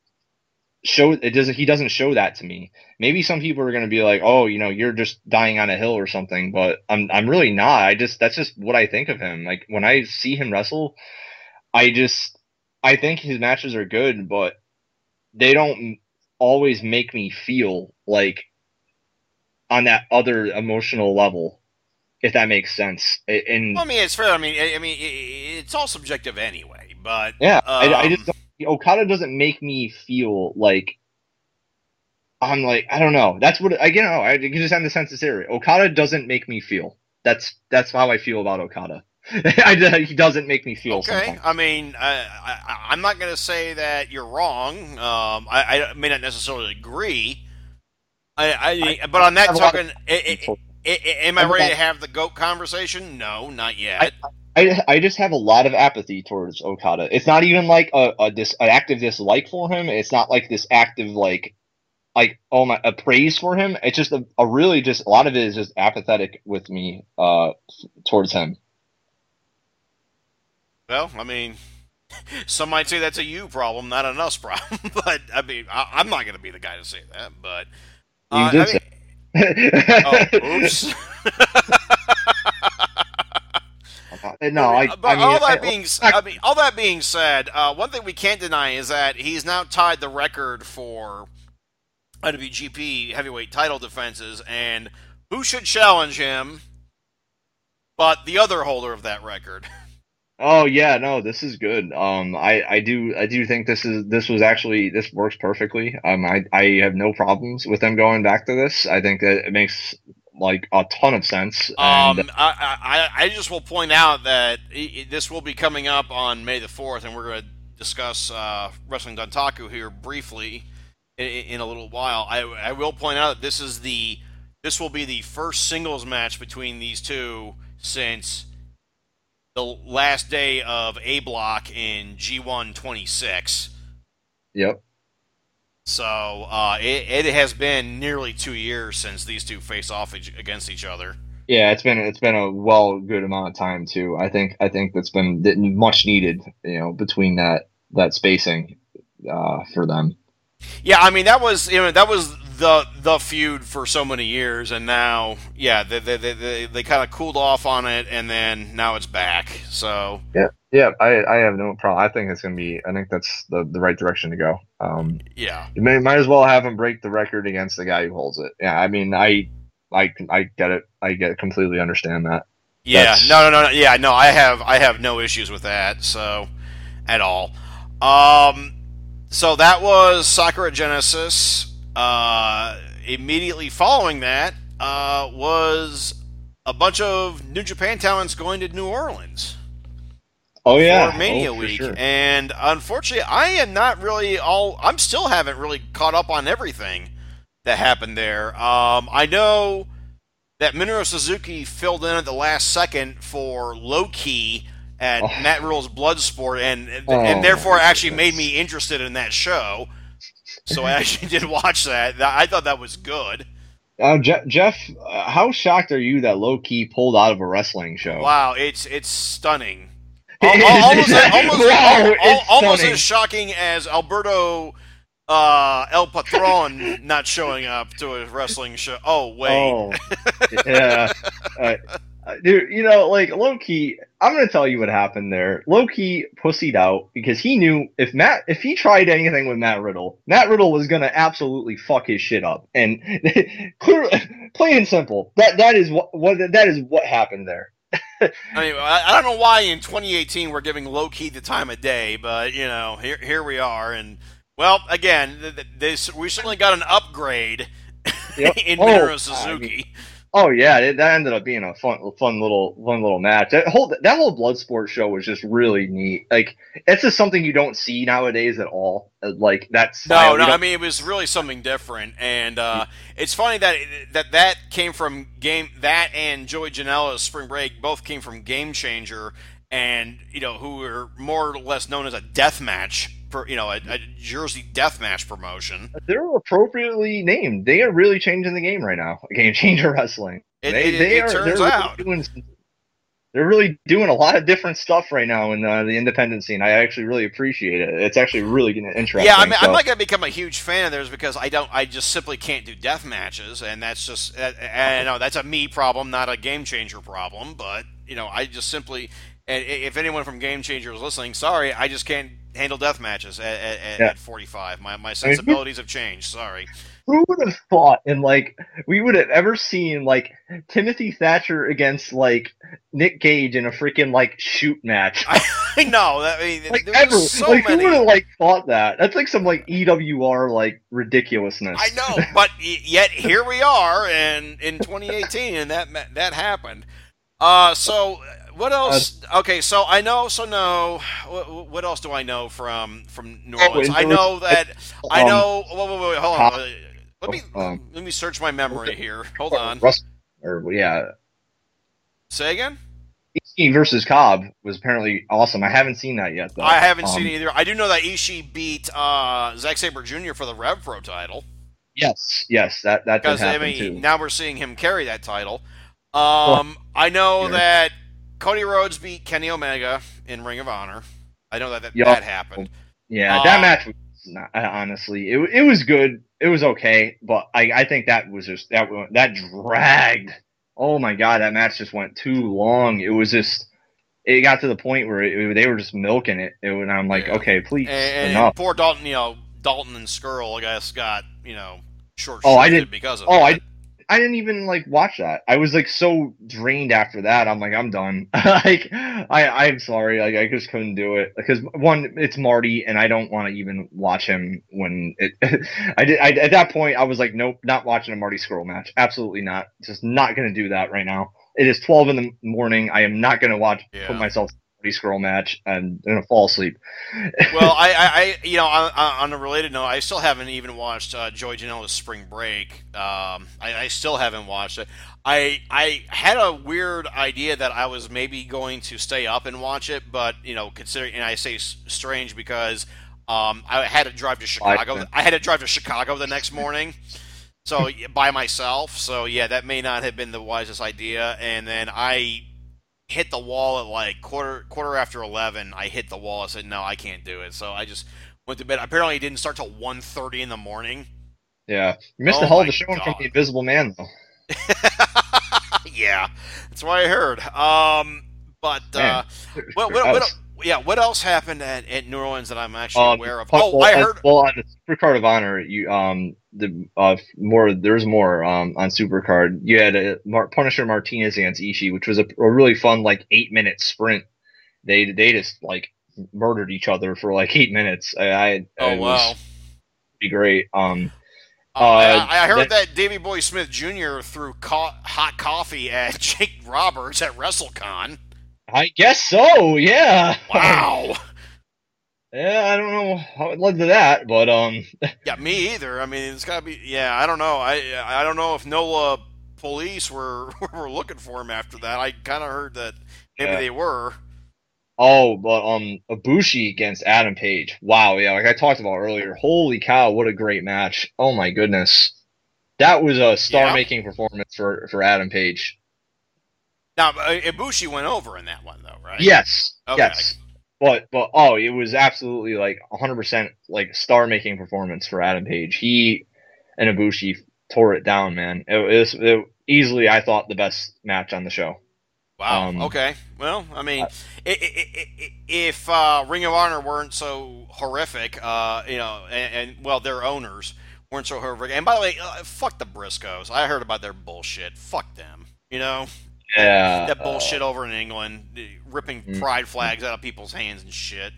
show it doesn't he doesn't show that to me. Maybe some people are going to be like, oh, you know, you're just dying on a hill or something, but I'm I'm really not. I just that's just what I think of him. Like when I see him wrestle, I just I think his matches are good, but they don't always make me feel like on that other emotional level, if that makes sense. A- And Well, I mean, it's fair. I mean, I I mean, i- i- it's all subjective anyway. But yeah, I, I um, just don't, Okada doesn't make me feel like I'm like I don't know. That's what I you know. I you just have the sense of theory. Okada doesn't make me feel. That's that's how I feel about Okada. I, he doesn't make me feel. Okay, Sometimes. I mean, I, I, I'm not going to say that you're wrong. Um, I, I may not necessarily agree. I, I, but on that have a lot token, of- I, I, I, am I I have a ready lot- to have the goat conversation? No, not yet. I I just have a lot of apathy towards Okada. It's not even like a, a dis an active dislike for him. It's not like this active like like oh my a praise for him. It's just a, a really just a lot of it is just apathetic with me uh towards him. Well, I mean, some might say that's a you problem, not an us problem. But I mean, I, I'm not going to be the guy to say that. But You uh, did I say. mean, oh, oops. Uh, no, I, but I mean, all that I, being, I mean, all that being said, uh, one thing we can't deny is that he's now tied the record for I W G P heavyweight title defenses, and who should challenge him but the other holder of that record? Oh yeah, no, this is good. Um, I, I do I do think this is this was actually this works perfectly. Um, I I have no problems with them going back to this. I think that it makes like a ton of sense. And, Um, I, I I just will point out that it, this will be coming up on May the fourth, and we're going to discuss uh, Wrestling Dontaku here briefly in, in a little while. I I will point out that this is the this will be the first singles match between these two since the last day of A Block in G one twenty-six. Yep. So uh, it, it has been nearly two years since these two face off each, against each other. Yeah, it's been it's been a well good amount of time too. I think I think that's been much needed, you know, between that that spacing uh, for them. Yeah, I mean that was you know that was the the feud for so many years, and now yeah they they they, they, they kind of cooled off on it, and then now it's back. So yeah, yeah, I I have no problem. I think it's gonna be. I think that's the the right direction to go. Um, yeah, you may might as well have him break the record against the guy who holds it. Yeah, I mean I I I get it. I get it, completely understand that. Yeah, That's... no, no, no, no, yeah, no. I have I have no issues with that. So at all. Um, so that was Sakura Genesis. Uh, immediately following that uh, was a bunch of New Japan talents going to New Orleans. Oh yeah, for Mania oh, for Week, sure. And unfortunately, I am not really all. I'm still haven't really caught up on everything that happened there. Um, I know that Minoru Suzuki filled in at the last second for Low Key at Oh. Matt Riddle's Bloodsport, and Oh, and therefore my actually goodness. made me interested in that show. So I actually did watch that. I thought that was good. Uh, Je- Jeff, uh, how shocked are you that Low Key pulled out of a wrestling show? Wow, it's it's stunning. Al- al- almost, almost, Wow, al- al- it's almost stunning. as shocking as Alberto uh, El Patron not showing up to a wrestling show. Oh wait, Oh, yeah. Uh, uh, dude, you know, like, low-key, I'm going to tell you what happened there. Low-key pussied out because he knew if Matt, if he tried anything with Matt Riddle, Matt Riddle was going to absolutely fuck his shit up. And clearly, plain and simple, that, that is what, what, that is what happened there. I mean, I, I don't know why in twenty eighteen we're giving Low Key the time of day, but you know, here here we are, and well, again, th- th- this we certainly got an upgrade Yep. in Oh, Minoru I Suzuki. mean, Oh yeah, it, that ended up being a fun, fun little, fun little match. That whole that whole Bloodsport show was just really neat. Like, it's just something you don't see nowadays at all. Uh, Like that's No, no, I mean it was really something different, and uh, it's funny that that that came from game that and Joey Janela's Spring Break both came from Game Changer, and you know who were more or less known as a death match, per, you know, a, a Jersey death match promotion. they're appropriately named. They are really changing the game right now. Game Changer Wrestling. It, they it, they it are turns they're out. really doing some- they're really doing a lot of different stuff right now in uh, the independent scene. I actually really appreciate it. It's actually really getting interesting. Yeah, I mean, so. I'm not going to become a huge fan of theirs because I don't. I just simply can't do death matches, and that's just. Uh, I know that's a me problem, not a Game Changer problem. But you know, I just simply. And if anyone from Game Changer is listening, sorry, I just can't handle death matches at, at, Yeah. at forty-five. My my sensibilities have changed. Sorry. Who would have thought in like we would have ever seen like Timothy Thatcher against like Nick Gage in a freaking like shoot match? I know. That, I mean, Like there ever? was so like many. who would have like thought that? That's like some like E W R like ridiculousness. I know, but y- yet here we are, and in twenty eighteen, and that ma- that happened. Uh, so what else? Okay, so I know, so no. What, what else do I know from from New Oh, Orleans? and I there know was- that I um, know. Wait, wait, wait, hold on. Pop- Let me um, let me search my memory here. Hold on. Russ, or yeah, Say again. Ishii versus Cobb was apparently awesome. I haven't seen that yet though. I haven't Um, seen it either. I do know that Ishii beat uh, Zack Sabre Junior for the Rev Pro title. Yes, yes, that that did Because I happen mean, too. now we're seeing him carry that title. Um, I know Sure. that Cody Rhodes beat Kenny Omega in Ring of Honor. I know that that, Yup. that happened. Yeah, Uh, that match was not, uh, honestly, it it was good. It was okay, but I I think that was just that that dragged. Oh my god, that match just went too long. It was just it got to the point where it, they were just milking it, and I'm like, Yeah. okay, please, And, enough. and poor Dalton, you know, Dalton and Skrull, I guess, got, you know, short Oh, I shifted didn't. because of Oh, that. I. I didn't even like watch that. I was like so drained after that. I'm like, I'm done. like, I, I'm sorry. Like, I just couldn't do it because one, it's Marty, and I don't want to even watch him when it. I did. I, at that point, I was like, nope, not watching a Marty Skrull match. Absolutely not. Just not gonna do that right now. It is twelve in the morning. I am not gonna watch. Yeah. Put myself in a Marty Skrull match and gonna fall asleep. Well, I, I, I, you know, on, on a related note, I still haven't even watched uh, Joey Janela's Spring Break. Um, I, I still haven't watched it. I, I had a weird idea that I was maybe going to stay up and watch it, but you know, considering, and I say s- strange because um, I had to drive to Chicago. I had to drive to Chicago the next morning, so by myself. So yeah, that may not have been the wisest idea. And then I hit the wall at like quarter quarter after eleven. I hit the wall. I said, no, I can't do it. So I just went to bed. Apparently, it didn't start till one thirty in the morning. Yeah, you missed Oh the hell of my the showing from God. the Invisible Man though. Yeah, that's what I heard. Um, but uh, Man. what, what, what, yeah, what else happened at, at New Orleans that I'm actually Um, aware of? well, Oh, I uh, heard. Well, on the Supercard of Honor, you um the uh more there's more um on Supercard. You had a Mar- Punisher Martinez against Ishii, which was a, a really fun like eight minute sprint. They they just like murdered each other for like eight minutes. I, I Oh it wow. was pretty great. Um, Uh, uh, I, I heard that- that Davey Boy Smith Junior threw co- hot coffee at Jake Roberts at WrestleCon. I guess so. Yeah. Wow. Yeah, I don't know how it led to that, but um, Yeah, me either. I mean, it's gotta be. Yeah, I don't know. I I don't know if NOLA police were were looking for him after that. I kind of heard that maybe Yeah. they were. oh, but um, Ibushi against Adam Page. Wow, yeah, like I talked about earlier. Holy cow, what a great match! Oh my goodness, that was a star-making performance for for Adam Page. Now, uh, Ibushi went over in that one though, right? Yes, Okay. yes, but but oh, it was absolutely like one hundred percent like star-making performance for Adam Page. He and Ibushi tore it down, man. It was it, easily, I thought, the best match on the show. Wow. Um, okay. Well, I mean, i i i i if uh, Ring of Honor weren't so horrific, uh, you know, and, and well, their owners weren't so horrific. And by the way, uh, fuck the Briscoes. I heard about their bullshit. Fuck them. You know, Yeah, that bullshit uh, over in England, uh, ripping mm. pride flags out of people's hands and shit.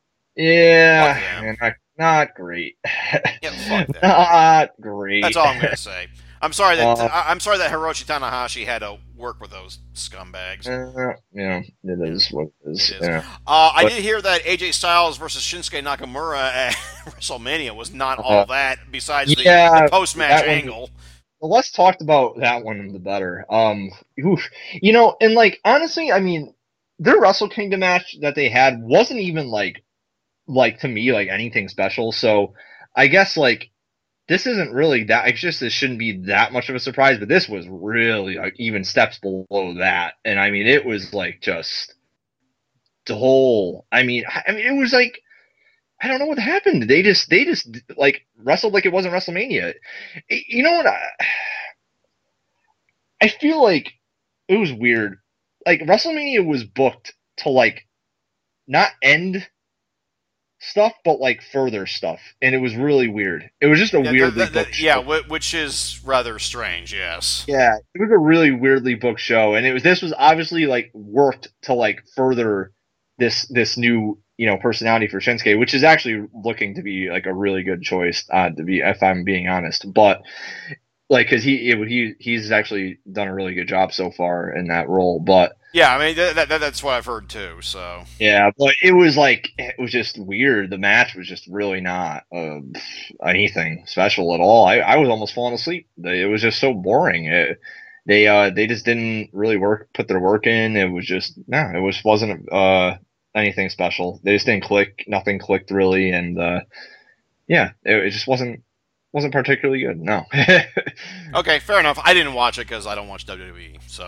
Yeah, Fuck them. man, not, not great. Yeah, fuck them. Not great. That's all I'm gonna say. I'm sorry that Uh, I- I'm sorry that Hiroshi Tanahashi had to work with those scumbags. Uh, yeah, it is what it is. It is. Yeah. Uh, I But- did hear that A J Styles versus Shinsuke Nakamura at WrestleMania was not all Uh, that. Besides the, yeah, the post-match that one- angle. The less talked about that one, the better. Um, oof. You know, and like honestly, I mean, their Wrestle Kingdom match that they had wasn't even like, like to me, like anything special. So I guess like this isn't really that. It's just this shouldn't be that much of a surprise. But this was really like even steps below that. And I mean, it was like just the whole. I mean, I I mean, it was like. I don't know what happened. They just, they just like wrestled like it wasn't WrestleMania. You know what? I, I feel like it was weird. Like WrestleMania was booked to like not end stuff, but like further stuff, and it was really weird. It was just a Yeah, weirdly that- that- booked yeah, show. wh- which is rather strange. Yes. Yeah, it was a really weirdly booked show, and it was this was obviously like worked to like further this this new you know personality for Shinsuke, which is actually looking to be like a really good choice. Uh, to be, if I'm being honest, but like because he it, he he's actually done a really good job so far in that role, but. Yeah, I mean that, that, that's what I've heard too. So Yeah, but it was like it was just weird. The match was just really not uh, anything special at all. I, I was almost falling asleep. It was just so boring. It, they uh they just didn't really work put their work in. It was just no, it was wasn't uh anything special. They just didn't click. Nothing clicked really, and uh, yeah, it, it just wasn't wasn't particularly good. No. okay, fair enough. I didn't watch it because I don't watch W W E. So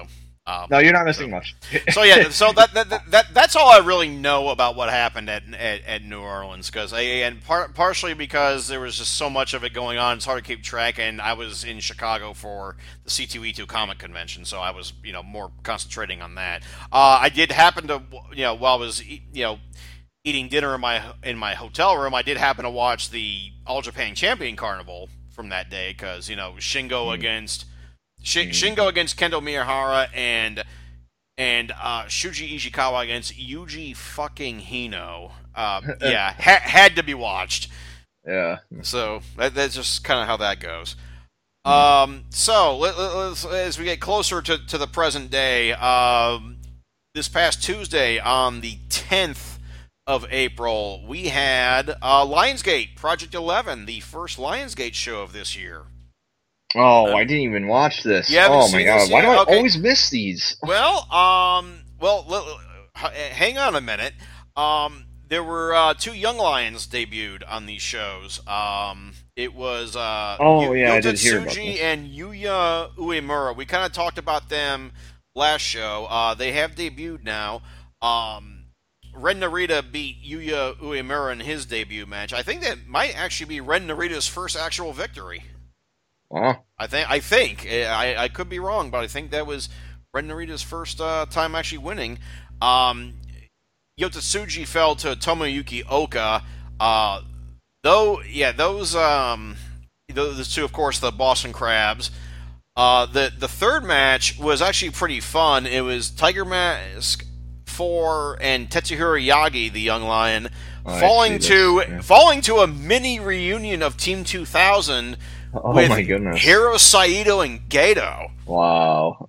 Um, no, you're not missing so, much. so yeah, so that, that that that that's all I really know about what happened at at, at New Orleans, because and par- partially because there was just so much of it going on, it's hard to keep track. And I was in Chicago for the C two E two comic convention, so I was you know more concentrating on that. Uh, I did happen to you know while I was you know eating dinner in my in my hotel room, I did happen to watch the All Japan Champion Carnival from that day, because you know Shingo mm. against. Shingo against Kento Miyahara and and uh, Shuji Ishikawa against Yuji fucking Hino. Uh, yeah, ha- had to be watched. Yeah. So that, that's just kind of how that goes. Um, so let, let's, as we get closer to, to the present day, um, this past Tuesday on the tenth of April, we had uh, Lionsgate Project eleven, the first Lionsgate show of this year. Oh, I didn't even watch this. Oh my god, why do I okay. always miss these? Well, um, well, l- l- hang on a minute. Um, there were uh, two Young Lions debuted on these shows. Um, it was uh, oh y- yeah, Yota I did hear about Tsuji this. and Yuya Uemura. We kind of talked about them last show. Uh, they have debuted now. Um, Ren Narita beat Yuya Uemura in his debut match. I think that might actually be Ren Narita's first actual victory. Wow. I think I think I, I could be wrong, but I think that was Ren Narita's first uh, time actually winning. Um, Yota Tsuji fell to Tomoyuki Oka. Uh, though, yeah, those um, those two, of course, the Boston Crabs. Uh, the the third match was actually pretty fun. It was Tiger Mask four and Tetsuhiro Yagi, the Young Lion, oh, falling to yeah. falling to a mini reunion of Team two thousand. Oh with my goodness! Hiro Saito and Gato. Wow.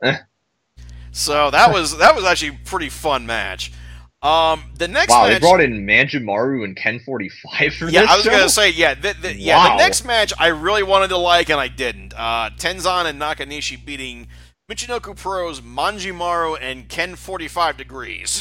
So that was that was actually a pretty fun match. Um, the next wow, match, they brought in Manjimaru and Ken forty-five for yeah, this I was show? gonna say yeah, the, the, yeah. Wow. The next match I really wanted to like and I didn't. Uh, Tenzan and Nakanishi beating Michinoku Pro's Manjimaru and Ken forty-five Degrees.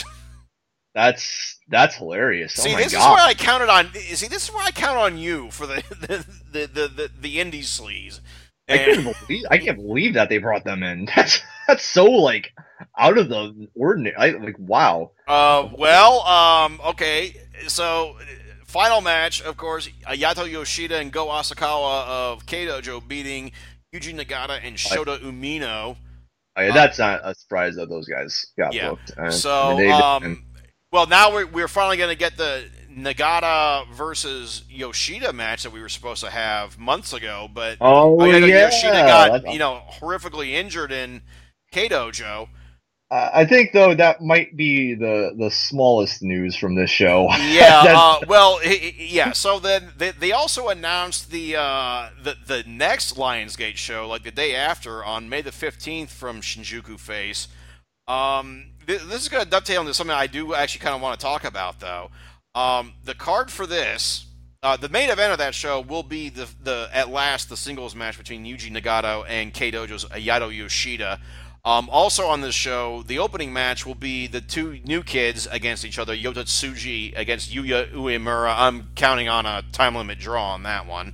That's that's hilarious. See, oh my this God. is where I counted on. See, this is where I count on you for the the the the, the, the indie sleaze. I can't believe I can't believe that they brought them in. That's that's so like out of the ordinary. I, like wow. Uh, well, um, okay. So, final match, of course, Ayato Yoshida and Go Asakawa of K-Dojo beating Yuji Nagata and Shota Umino. Oh, yeah, that's uh, not a surprise that those guys got yeah. booked. And, so, I mean, um, and, well, now we're we're finally going to get the Nagata versus Yoshida match that we were supposed to have months ago, but oh Ayato yeah, Yoshida got that's... you know horrifically injured in K-Dojo. Uh, I think though that might be the the smallest news from this show. Yeah, uh, well, yeah. So then they, they also announced the uh, the the next Lionsgate show, like the day after, on May the fifteenth from Shinjuku Face. Um, th- this is going to dovetail into something I do actually kind of want to talk about, though. Um, the card for this, uh, the main event of that show will be the the at last the singles match between Yuji Nagata and K-Dojo's Ayato Yoshida. Um, also on this show, the opening match will be the two new kids against each other, Yota Tsuji against Yuya Uemura. I'm counting on a time limit draw on that one.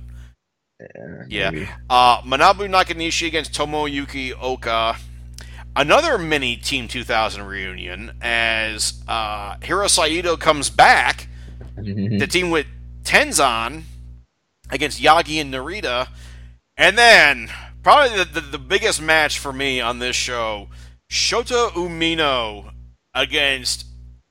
Yeah. yeah. Uh, Manabu Nakanishi against Tomoyuki Oka. Another mini Team two thousand reunion as uh, Hiro Saito comes back to team with Tenzan against Yagi and Narita. And then... probably the, the, the biggest match for me on this show, Shota Umino against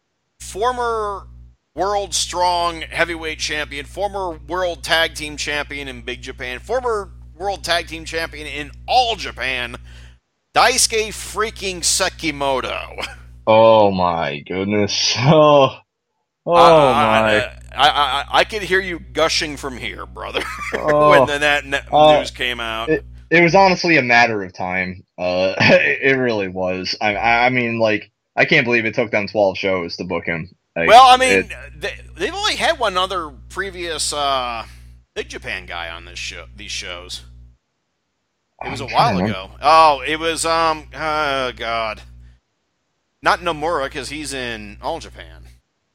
former World Strong Heavyweight Champion, former World Tag Team Champion in Big Japan, former World Tag Team Champion in All Japan, Daisuke freaking Sekimoto. Oh my goodness. Oh, oh uh, my. I, I, I, I could hear you gushing from here, brother, Oh, when the, that ne- uh, news came out. It, It was honestly a matter of time. Uh, it really was. I, I mean, like, I can't believe it took them twelve shows to book him. Like, well, I mean, it, they, they've only had one other previous uh, Big Japan guy on this show. These shows. It was a while ago. Oh, it was um. Oh God. Not Nomura because he's in All Japan.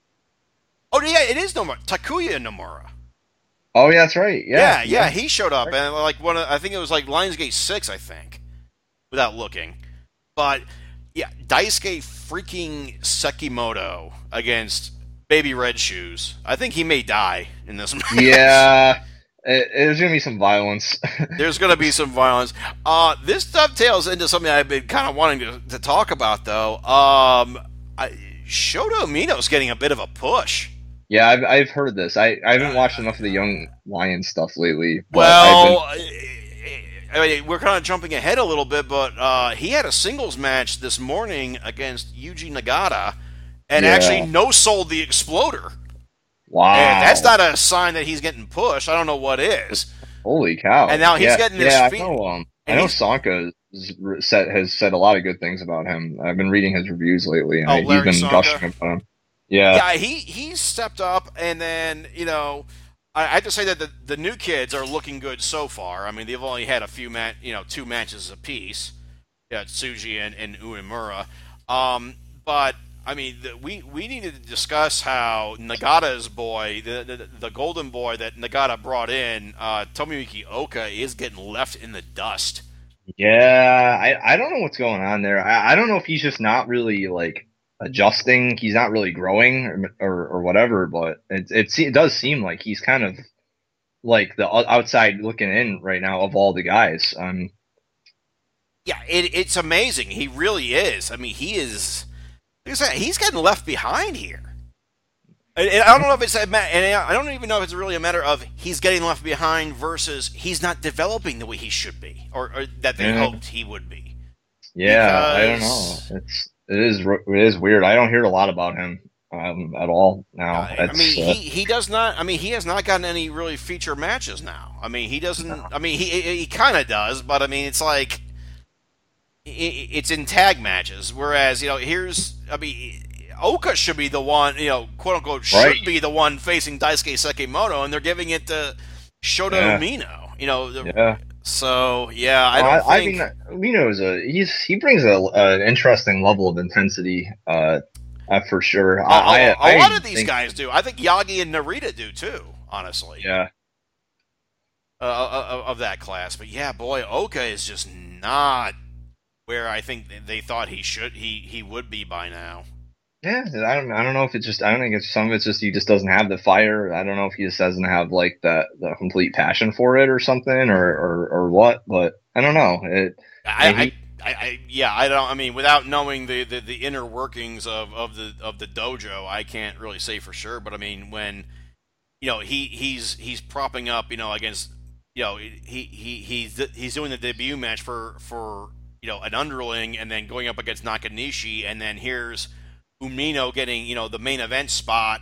Oh yeah, it is Nomura. Takuya Nomura. Oh, yeah, that's right. Yeah, yeah, yeah, yeah, he showed up, and like one, of, I think it was like Lionsgate six, I think, without looking. But Yeah, Daisuke freaking Sekimoto against Baby Red Shoes. I think he may die in this match. Yeah, it, there's gonna be some violence. There's going to be some violence. Uh, this dovetails into something I've been kind of wanting to, to talk about, though. Um, I, Shota Umino's getting a bit of a push. Yeah, I've I've heard this. I, I haven't watched enough of the Young Lion stuff lately. But Well, I've been... I mean, we're kind of jumping ahead a little bit, but uh, he had a singles match this morning against Yuji Nagata, and Yeah. actually no-sold the Exploder. Wow, And that's not a sign that he's getting pushed. I don't know what is. holy cow! And now he's yeah, getting his yeah. feet- I know. Um, I and know he's- Sanka has said has said a lot of good things about him. I've been reading his reviews lately, and Oh, he's Larry been Sanka? gushing about him. Yeah, Yeah, he he's stepped up, and then you know, I, I have to say that the the new kids are looking good so far. I mean, they've only had a few mat, you know, two matches apiece. Yeah, Tsuji and and Uemura. Um, but I mean, the, we we needed to discuss how Nagata's boy, the the, the golden boy that Nagata brought in, uh, Tomoyuki Oka, is getting left in the dust. yeah. I I don't know what's going on there. I, I don't know if he's just not really like adjusting. He's not really growing or or, or whatever. But it, it se- it does seem like he's kind of like the o- outside looking in right now of all the guys. Um, Yeah, it, it's amazing. He really is. I mean, he is. Like I said, he's getting left behind here. And, and I don't know if it's a ma- and I don't even know if it's really a matter of he's getting left behind versus he's not developing the way he should be, or, or that they Yeah. hoped he would be. yeah, I don't Because- know. It's it is r- it is weird. I don't hear a lot about him um, at all now. I, I It's, mean, uh, he, he does not. I mean, he has not gotten any really feature matches now. I mean, he doesn't. I mean, he he kind of does, but I mean, it's like i- i- it's in tag matches. Whereas, you know, here's. I mean, Oka should be the one. You know, quote unquote, should Right. be the one facing Daisuke Sekimoto, and they're giving it to Shota Yeah. Umino. You know, the, yeah. so yeah, I No, don't I, think. I mean, Umino's a he's he brings a an interesting level of intensity, uh, uh for sure. a, I, a- I, a lot I of these think- guys do. I think Yagi and Narita do too. Honestly. Yeah, uh, of, of that class. But yeah, boy, Oka is just not where I think they thought he should he he would be by now. yeah. I don't I don't know if it's just I don't think it's some of it's just he just doesn't have the fire. I don't know if he just doesn't have like the the complete passion for it or something or or, or what. But I don't know. It I, maybe- I, I, I yeah, I don't. I mean, without knowing the, the, the inner workings of, of the of the dojo, I can't really say for sure. But I mean, when you know he he's he's propping up, you know, against you know he he he's he's doing the debut match for for you know an underling, and then going up against Nakanishi, and then here's Umino getting you know the main event spot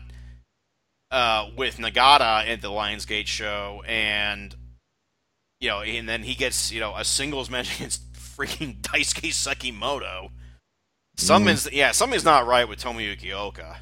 uh, with Nagata at the Lionsgate show, and you know, and then he gets you know a singles match against freaking Daisuke Sekimoto. Something's yeah, something's not right with Tomoyuki Oka.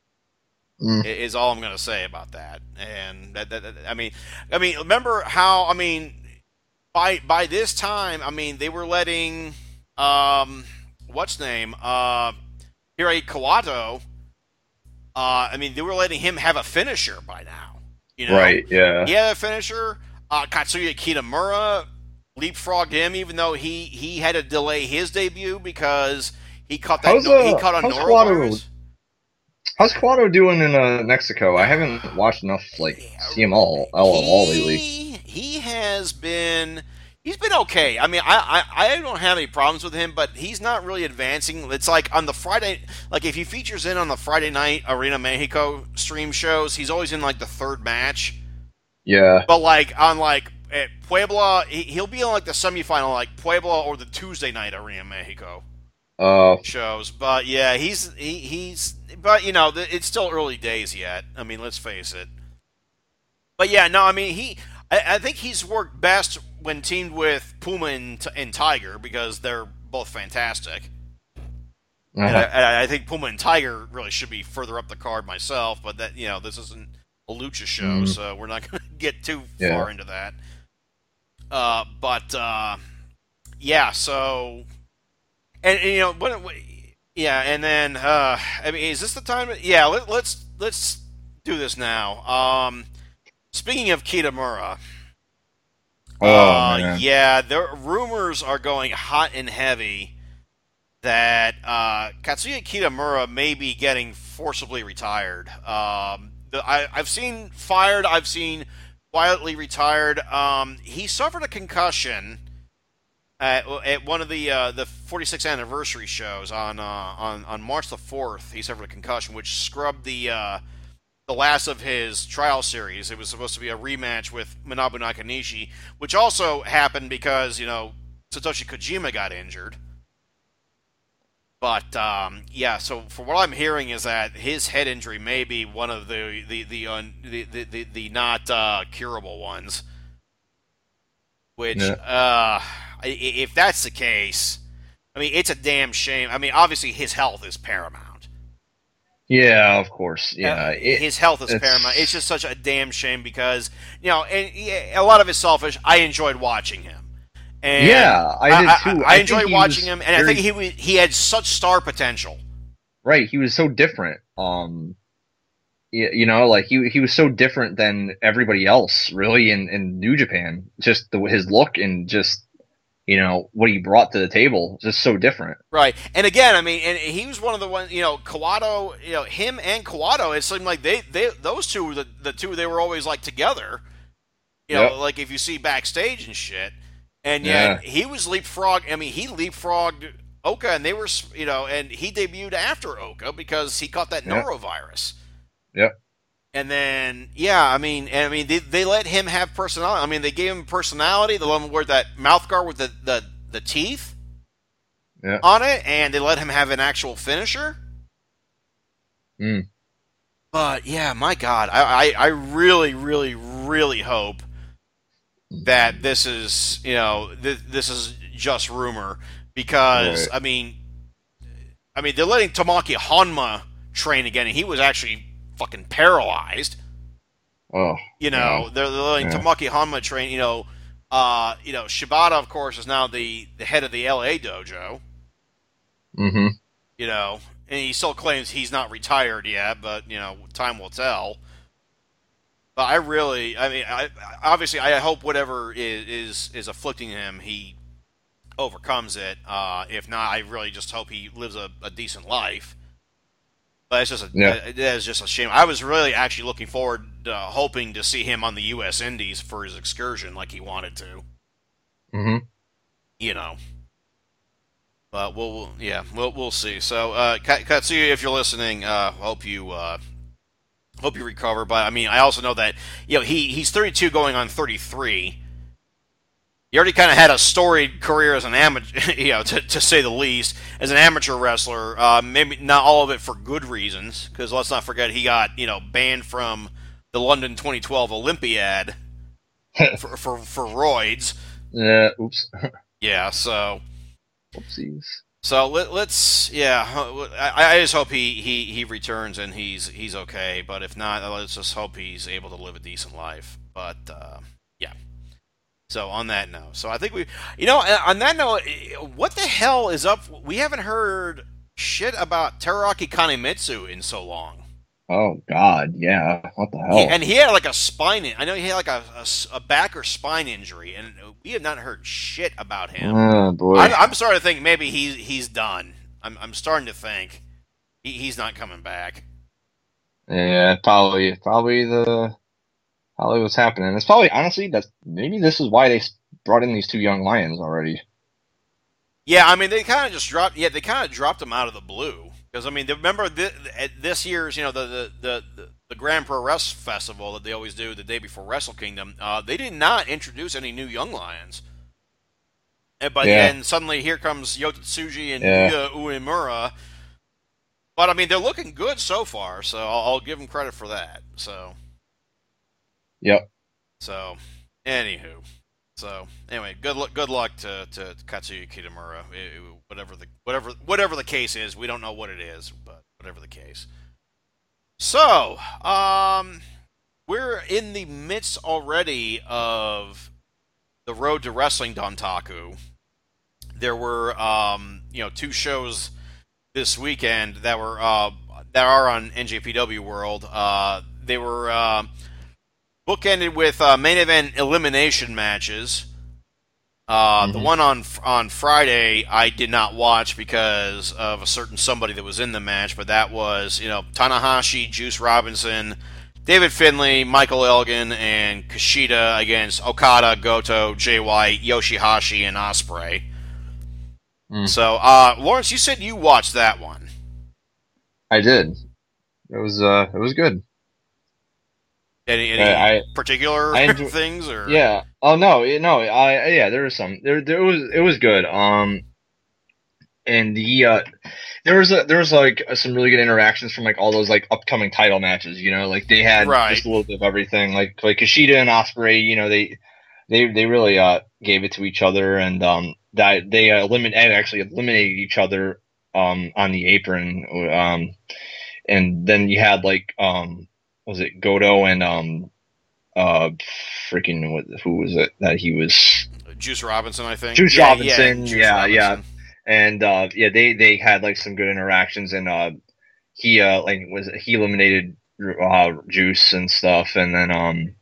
Mm. i- Is all I'm gonna say about that. And that, that, that- I mean, I mean, remember how I mean, by by this time, I mean they were letting um, what's name uh, Hirei Kawato. Uh, I mean, they were letting him have a finisher by now. You know, right. Yeah. he had a finisher. Uh, Katsuya Kitamura leapfrogged him, even though he, he had to delay his debut because he caught that How's, no, he uh, caught a how's norovirus. How's Quado doing in uh, Mexico? I haven't watched enough like see him all all, all lately. He, he has been he's been okay. I mean, I, I I don't have any problems with him, but he's not really advancing. It's like on the Friday, like if he features in on the Friday night Arena Mexico stream shows, he's always in like the third match. Yeah. But like on like at Puebla, he, he'll be in like the semifinal, like Puebla or the Tuesday night Arena Mexico Uh. shows. But yeah, he's he, he's but you know the, it's still early days yet. I mean, let's face it. But yeah, no, I mean he. I, I think he's worked best when teamed with Puma and, and Tiger because they're both fantastic. And I, uh-huh. and I think Puma and Tiger really should be further up the card myself, but that you know this isn't a lucha show, Mm. so we're not going to get too Yeah. far into that. Uh, but uh, yeah, so and, and, you know what? what- Yeah, and then uh, I mean, is this the time? Yeah, let, let's let's do this now. Um, speaking of Kitamura, Oh uh, man. yeah, the rumors are going hot and heavy that uh, Katsuya Kitamura may be getting forcibly retired. Um, the, I, I've seen fired. I've seen quietly retired. Um, he suffered a concussion at, at one of the uh, the forty-sixth anniversary shows on uh, on on March the fourth. He suffered a concussion, which scrubbed the uh, the last of his trial series. It was supposed to be a rematch with Manabu Nakanishi, which also happened because you know Satoshi Kojima got injured. But um, yeah, so for what I'm hearing is that his head injury may be one of the the the un, the, the, the, the not uh, curable ones. Which, yeah. uh, if that's the case, I mean, it's a damn shame. I mean, obviously his health is paramount. Yeah, of course. Yeah, uh, it, his health is it's... paramount. It's just such a damn shame because you know, and yeah, a lot of it's selfish. I enjoyed watching him. And yeah, I did too. I, I, I enjoyed think watching him, and very... I think he was, he had such star potential. Right, he was so different. Um, you know, like he he was so different than everybody else, really, in, in New Japan. Just the, his look and just you know what he brought to the table, just so different. Right, and again, I mean, and he was one of the ones. You know, Kawato, you know, him and Kawato. It seemed like they, they those two were the the two they were always like together. You know, yep. Like if you see backstage and shit. And yet, yeah. he was leapfrog. I mean, he leapfrogged Oka, and they were, you know, and he debuted after Oka because he caught that yep. norovirus. Yep. And then, yeah, I mean, and I mean, they, they let him have personality. I mean, they gave him personality. The one where that mouth guard with the, the, the teeth yep. on it, and they let him have an actual finisher. Mm. But yeah, my God, I, I, I really, really, really hope that this is, you know, th- this is just rumor because right. I mean, I mean they're letting Tomoaki Honma train again, and he was actually fucking paralyzed. Oh, you know, yeah. they're, they're letting yeah. Tomoaki Honma train. You know, uh, you know, Shibata, of course, is now the, the head of the L A dojo. Mm-hmm. You know, and he still claims he's not retired yet, but you know, time will tell. But I really, I mean, I, obviously, I hope whatever is, is is afflicting him, he overcomes it. Uh, if not, I really just hope he lives a, a decent life. But it's just a, yeah. it is just a shame. I was really actually looking forward, uh, hoping to see him on the U S Indies for his excursion, like he wanted to. Mm-hmm. You know. But we'll, we'll yeah, we'll we'll see. So, uh, Katsuya, if you're listening, uh, hope you. Uh, Hope you recover, but I mean, I also know that you know he he's thirty-two, going on thirty-three. He already kind of had a storied career as an amateur, you know, to, to say the least, as an amateur wrestler. Uh, maybe not all of it for good reasons, because let's not forget he got you know banned from the London twenty twelve Olympiad for, for for roids. Yeah. Oops. Yeah. So. Oopsies. So let, let's, yeah, I, I just hope he, he, he returns and he's he's okay. But if not, let's just hope he's able to live a decent life. But uh, yeah. So on that note, so I think we, you know, on that note, what the hell is up? We haven't heard shit about Teruaki Kanemitsu in so long. Oh God, yeah, what the hell? He, and he had like a spine. I know he had like a, a, a back or spine injury, and we have not heard shit about him. Oh boy, I'm, I'm starting to think maybe he's he's done. I'm I'm starting to think he, he's not coming back. Yeah, probably probably the probably what's happening. It's probably honestly that's maybe this is why they brought in these two young lions already. Yeah, I mean they kind of just dropped. Yeah, they kind of dropped them out of the blue. Because, I mean, remember this, this year's, you know, the, the, the, the Grand Pro Wrestling Festival that they always do the day before Wrestle Kingdom, uh, they did not introduce any new Young Lions. And, but yeah. then suddenly here comes Yota Tsuji and yeah. Yuya Uemura. But, I mean, they're looking good so far, so I'll, I'll give them credit for that. So. Yep. So, anywho. So anyway, good luck. Good luck to, to Katsuya Kitamura. It, it, whatever the whatever whatever the case is, we don't know what it is, but whatever the case. So, um, we're in the midst already of the Road to Wrestling Dontaku. There were um, you know two shows this weekend that were uh, that are on N J P W World. Uh, they were. Uh, Bookended with uh, main event elimination matches. Uh, Mhm. The one on on Friday I did not watch because of a certain somebody that was in the match, but that was, you know, Tanahashi, Juice Robinson, David Finlay, Michael Elgin, and Kushida against Okada, Goto, Jay White, Yoshihashi, and Ospreay. Mm. So, uh, Lawrence, you said you watched that one. I did. It was uh, it was good. Any, any I, I particular I enjoy- things, or Yeah. Oh no, it- no. I yeah, there was some. There there was it was good. Um, and the uh, there was a there was like some really good interactions from like all those like upcoming title matches. You know, like they had Right. just a little bit of everything. Like like Kushida and Ospreay. You know, they they they really uh gave it to each other, and um that they uh, eliminate actually eliminated each other um on the apron. Um, and then you had like um was it Goto and um uh freaking what who was it that he was Juice Robinson, I think. Juice yeah, Robinson, Juice yeah, yeah. Robinson. and uh yeah they they had like some good interactions, and uh he uh like was he eliminated uh Juice and stuff, and then um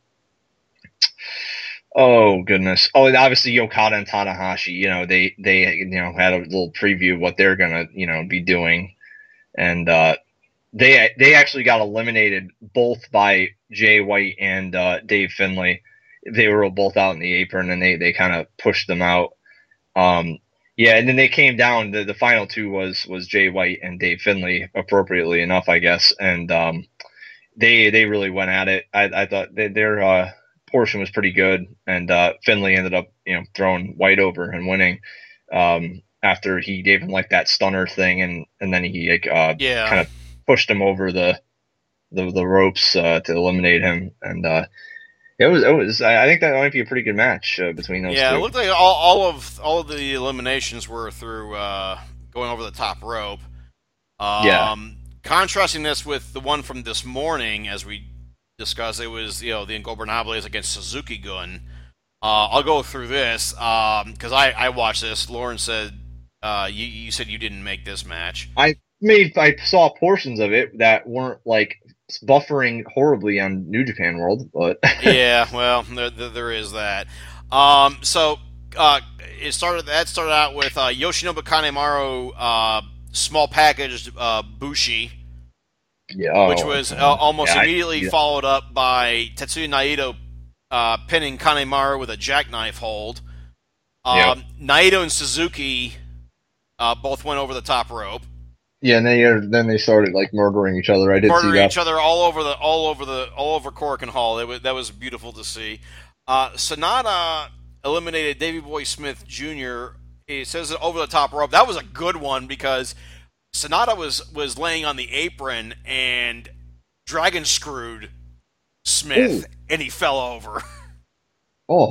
oh goodness oh and obviously Okada and Tanahashi, you know, they they you know had a little preview of what they're gonna you know be doing, and uh they they actually got eliminated both by Jay White and uh, Dave Finlay. They were both out in the apron, and they, they kind of pushed them out. Um, yeah, and then they came down. The, the final two was was Jay White and Dave Finlay, appropriately enough, I guess. And um, they they really went at it. I, I thought they, their uh, portion was pretty good, and uh, Finlay ended up you know throwing White over and winning. Um, after he gave him like that stunner thing, and, and then he like uh, Yeah. kind of pushed him over the the, the ropes uh, to eliminate him, and uh, it was it was. I think that might be a pretty good match uh, between those Yeah, two. it looked like all, all of all of the eliminations were through uh, going over the top rope. Um, Yeah. Contrasting this with the one from this morning, as we discussed, it was you know the Ingobernables against Suzuki Gun. Uh, I'll go through this because I, I watched this. Lauren said uh, you you said you didn't make this match. I made I saw portions of it that weren't like buffering horribly on New Japan World, but Yeah, well, there, there, there is that. Um, so uh, it started. That started out with uh, Yoshinobu Kanemaru, uh, small packaged uh, Bushi, yeah, oh, which was uh, okay. almost Yeah, I- immediately yeah. followed up by Tetsuya Naito uh, pinning Kanemaru with a jackknife hold. Um, Yep. Naito and Suzuki uh, both went over the top rope, Yeah, and then uh, then they started like murdering each other. I did see murdering that. each other all over the all over the all over Korakuen Hall. It was, that was beautiful to see. Uh, Sonata eliminated Davey Boy Smith Junior He says it over the top rope. That was a good one because Sonata was was laying on the apron and dragon screwed Smith, Ooh. and he fell over. Oh,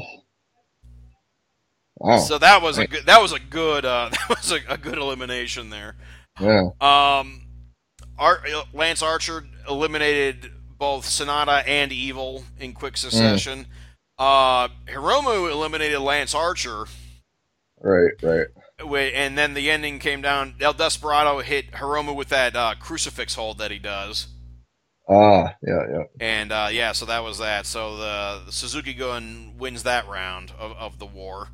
wow. So that was a Right. good that was a good uh, that was a, a good elimination there. Yeah. Um, Ar- Lance Archer eliminated both Sonata and Evil in quick succession. Uh, Hiromu eliminated Lance Archer, Right. Right. wi- and then the ending came down. El Desperado hit Hiromu with that uh, crucifix hold that he does. Ah. Yeah. Yeah. And uh, yeah, so that was that. So the, the Suzuki Gun wins that round of, of the war.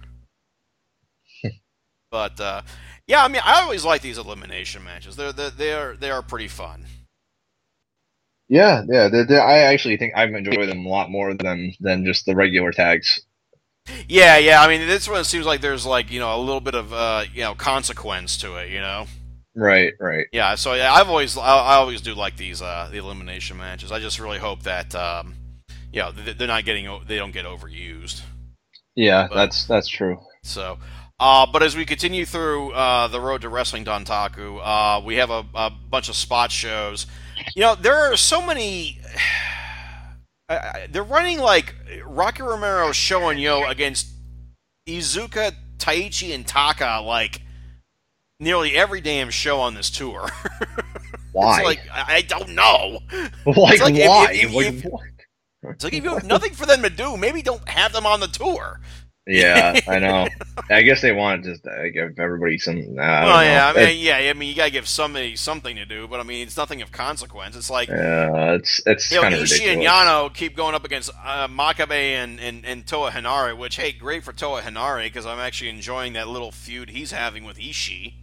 But uh, yeah, I mean, I always like these elimination matches. They're, they're they are they are pretty fun. Yeah. Yeah. They, they, I actually think I've enjoyed them a lot more than than just the regular tags. Yeah, yeah. I mean, this one seems like there's like you know a little bit of uh, you know consequence to it. You know. Right. Right. Yeah. So yeah, I've always I, I always do like these uh, the elimination matches. I just really hope that um, you know they- they're not getting o- they don't get overused. Yeah. But- that's that's true. So. Uh, but as we continue through uh, the road to Wrestling Dontaku, uh, we have a, a bunch of spot shows. You know, there are so many. I, I, they're running like Rocky Romero's Show and Yo against Iizuka, Taichi, and Taka like nearly every damn show on this tour. Why? It's like I, I don't know. like, like if- why? if- if- Like, if- what? It's like if you have nothing for them to do, maybe don't have them on the tour. Yeah, I know. I guess they want to just uh, give everybody some. Uh, I well, don't yeah, know. I mean, yeah, I mean, you gotta give somebody something to do, but I mean, it's nothing of consequence. It's like, Yeah, it's it's you know, kind of Ishii and ridiculous. Yano keep going up against uh, Makabe and, and, and Toa Hinare, which, hey, great for Toa Hinare, because I'm actually enjoying that little feud he's having with Ishii.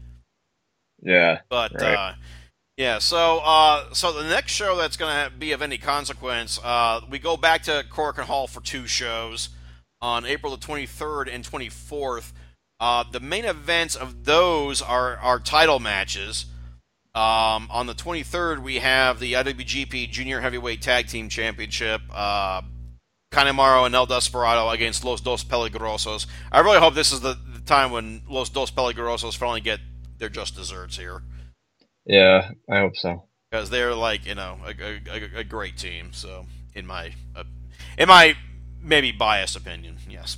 Yeah, But, right. uh, yeah, so uh, so the next show that's going to be of any consequence, uh, we go back to Korakuen Hall for two shows on April the twenty-third and twenty-fourth. Uh, the main events of those are, are title matches. Um, on the twenty-third, we have the I W G P Junior Heavyweight Tag Team Championship. Uh, Kanemaru and El Desperado against Los Dos Peligrosos. I really hope this is the, the time when Los Dos Peligrosos finally get their just desserts here. Yeah, I hope so. Because they're like, you know, a, a, a great team. So, in my, uh, in my maybe biased opinion, yes.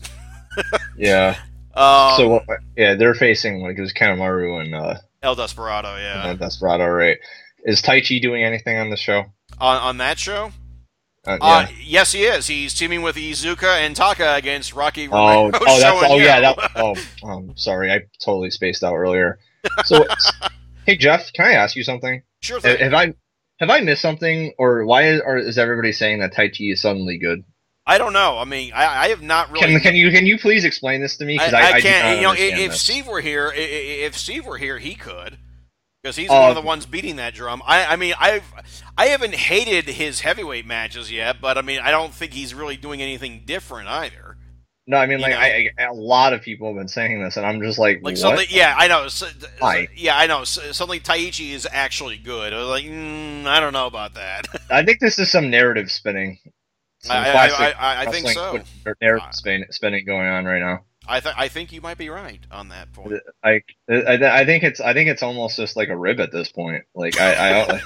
Yeah. Um, so uh, yeah, they're facing like it was Kanemaru and uh, El Desperado, yeah. and Desperado, right? Is Taichi doing anything on the show? On on that show, Uh, yeah. uh, yes, he is. He's teaming with Iizuka and Taka against Rocky oh, Romero. oh, that's Show and oh yeah, Yo. that. Oh, um, sorry, I totally spaced out earlier. So, hey Jeff, can I ask you something? Sure thing. Have I have I missed something, or why is, or is everybody saying that Taichi is suddenly good? I don't know. I mean, I, I have not really. Can, can you can you please explain this to me? I, Because I, I, I, do can't. not You know, understand if this. Steve were here, i- i- if Steve were here, he could, because he's Oh. one of the ones beating that drum. I, I mean, I've, I haven't hated his heavyweight matches yet, but I mean, I don't think he's really doing anything different either. No, I mean, you like know. I, I, a lot of people have been saying this, and I'm just like, Like what? something, yeah, I know. So, Why? yeah, I know. So, something Taichi is actually good. I was like, mm, I don't know about that. I think this is some narrative spinning. Some I, I, classic I, I, I think wrestling so. Narrative Uh, spin, spinning going on right now. I, th- I think you might be right on that point. Like, I, I think it's, I think it's almost just like a rib at this point. Like, I, I like,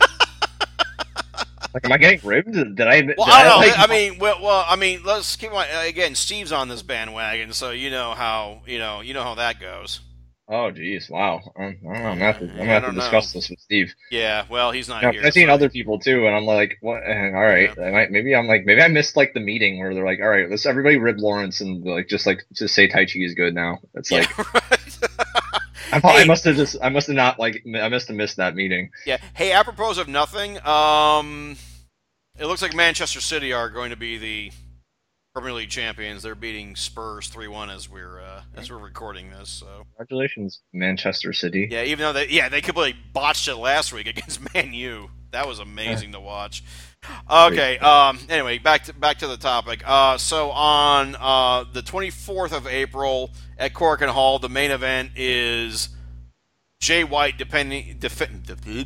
like, am I getting ribbed? Did I? Did Well, I don't know. like, I mean, well, well, I mean, let's keep on. Again, Steve's on this bandwagon, so you know how you know you know how that goes. oh, geez, wow. Um, I don't know. I'm gonna have to, I'm I gonna have to don't discuss know. this with Steve. Yeah, well, he's not Now, here. I've seen so- other people too, and I'm like, what? eh, All right, I might, maybe I'm like, maybe I missed like the meeting where they're like, all right, let's everybody rib Lawrence and like just like just say Taichi is good now. It's Yeah, like right. I, probably, I Hey. must have just, I must have not like, I must have missed that meeting. Yeah. Hey, apropos of nothing, um, it looks like Manchester City are going to be the Premier League champions. They're beating Spurs three one as we're uh, as we're recording this. So Congratulations, Manchester City. yeah, even though they yeah they completely botched it last week against Man U. That was amazing to watch. Okay. Um. Anyway, back to back to the topic. Uh. So on uh the twenty-fourth of April at Korakuen Hall, the main event is Jay White defending defend,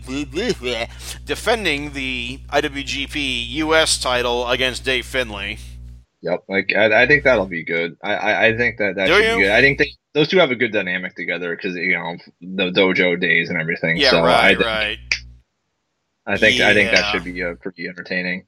defending the I W G P U S title against Dave Finlay. Yep, like I, I think that'll be good. I, I, I think that that Do should you? be good. I think they, those two have a good dynamic together because you know the dojo days and everything. Yeah. so right. I, think- right. I think I think that Yeah. should be uh, pretty entertaining.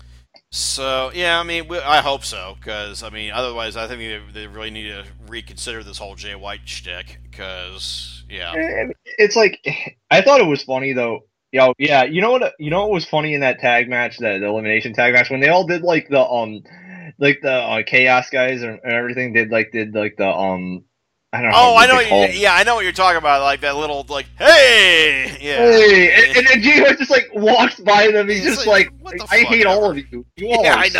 So yeah, I mean, we, I hope so because I mean, otherwise, I think they, they really need to reconsider this whole Jay White shtick. Because yeah, Eh, It's like I thought it was funny though. Yo, yeah, you know what? You know what was funny in that tag match, the, the elimination tag match, when they all did like the um, like the uh, chaos guys and, and everything did like did like the um, I don't know. oh, what I know. they What call you, it. yeah, I know what you're talking about. Like that little like, hey, yeah. Hey, and, and then Jay White just like walks by them. He's He's just like, like, "What the I fuck hate all ever." of you. You all Yeah, are I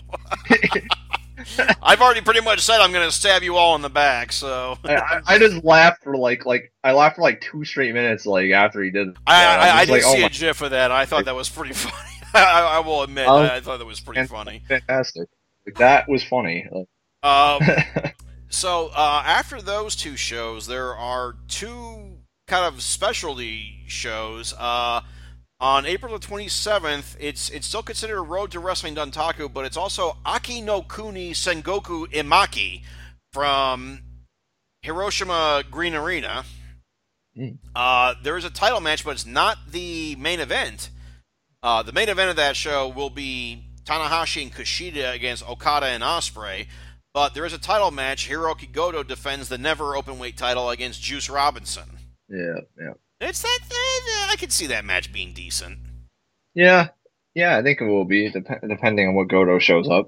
know. I've already pretty much said I'm going to stab you all in the back. So I, I- I just laughed for like like I laughed for like two straight minutes like after he did. I, that. I, I'm I just did like, oh see my- a GIF of that. I thought that was pretty funny. I, I will admit, Um, I, I thought that was pretty and- funny. fantastic. Like, that was funny. Um, so uh, after those two shows, there are two kind of specialty shows. Uh, on April the twenty-seventh, it's it's still considered a Road to Wrestling Dontaku, but it's also Aki no Kuni Sengoku Imaki from Hiroshima Green Arena. Mm. Uh, there is a title match, but it's not the main event. Uh, the main event of that show will be Tanahashi and Kushida against Okada and Ospreay. But there is a title match. Hiroki Goto defends the never openweight title against Juice Robinson. yeah, yeah, It's that eh, I can see that match being decent. yeah, yeah. I think it will be dep- depending on what Goto shows up.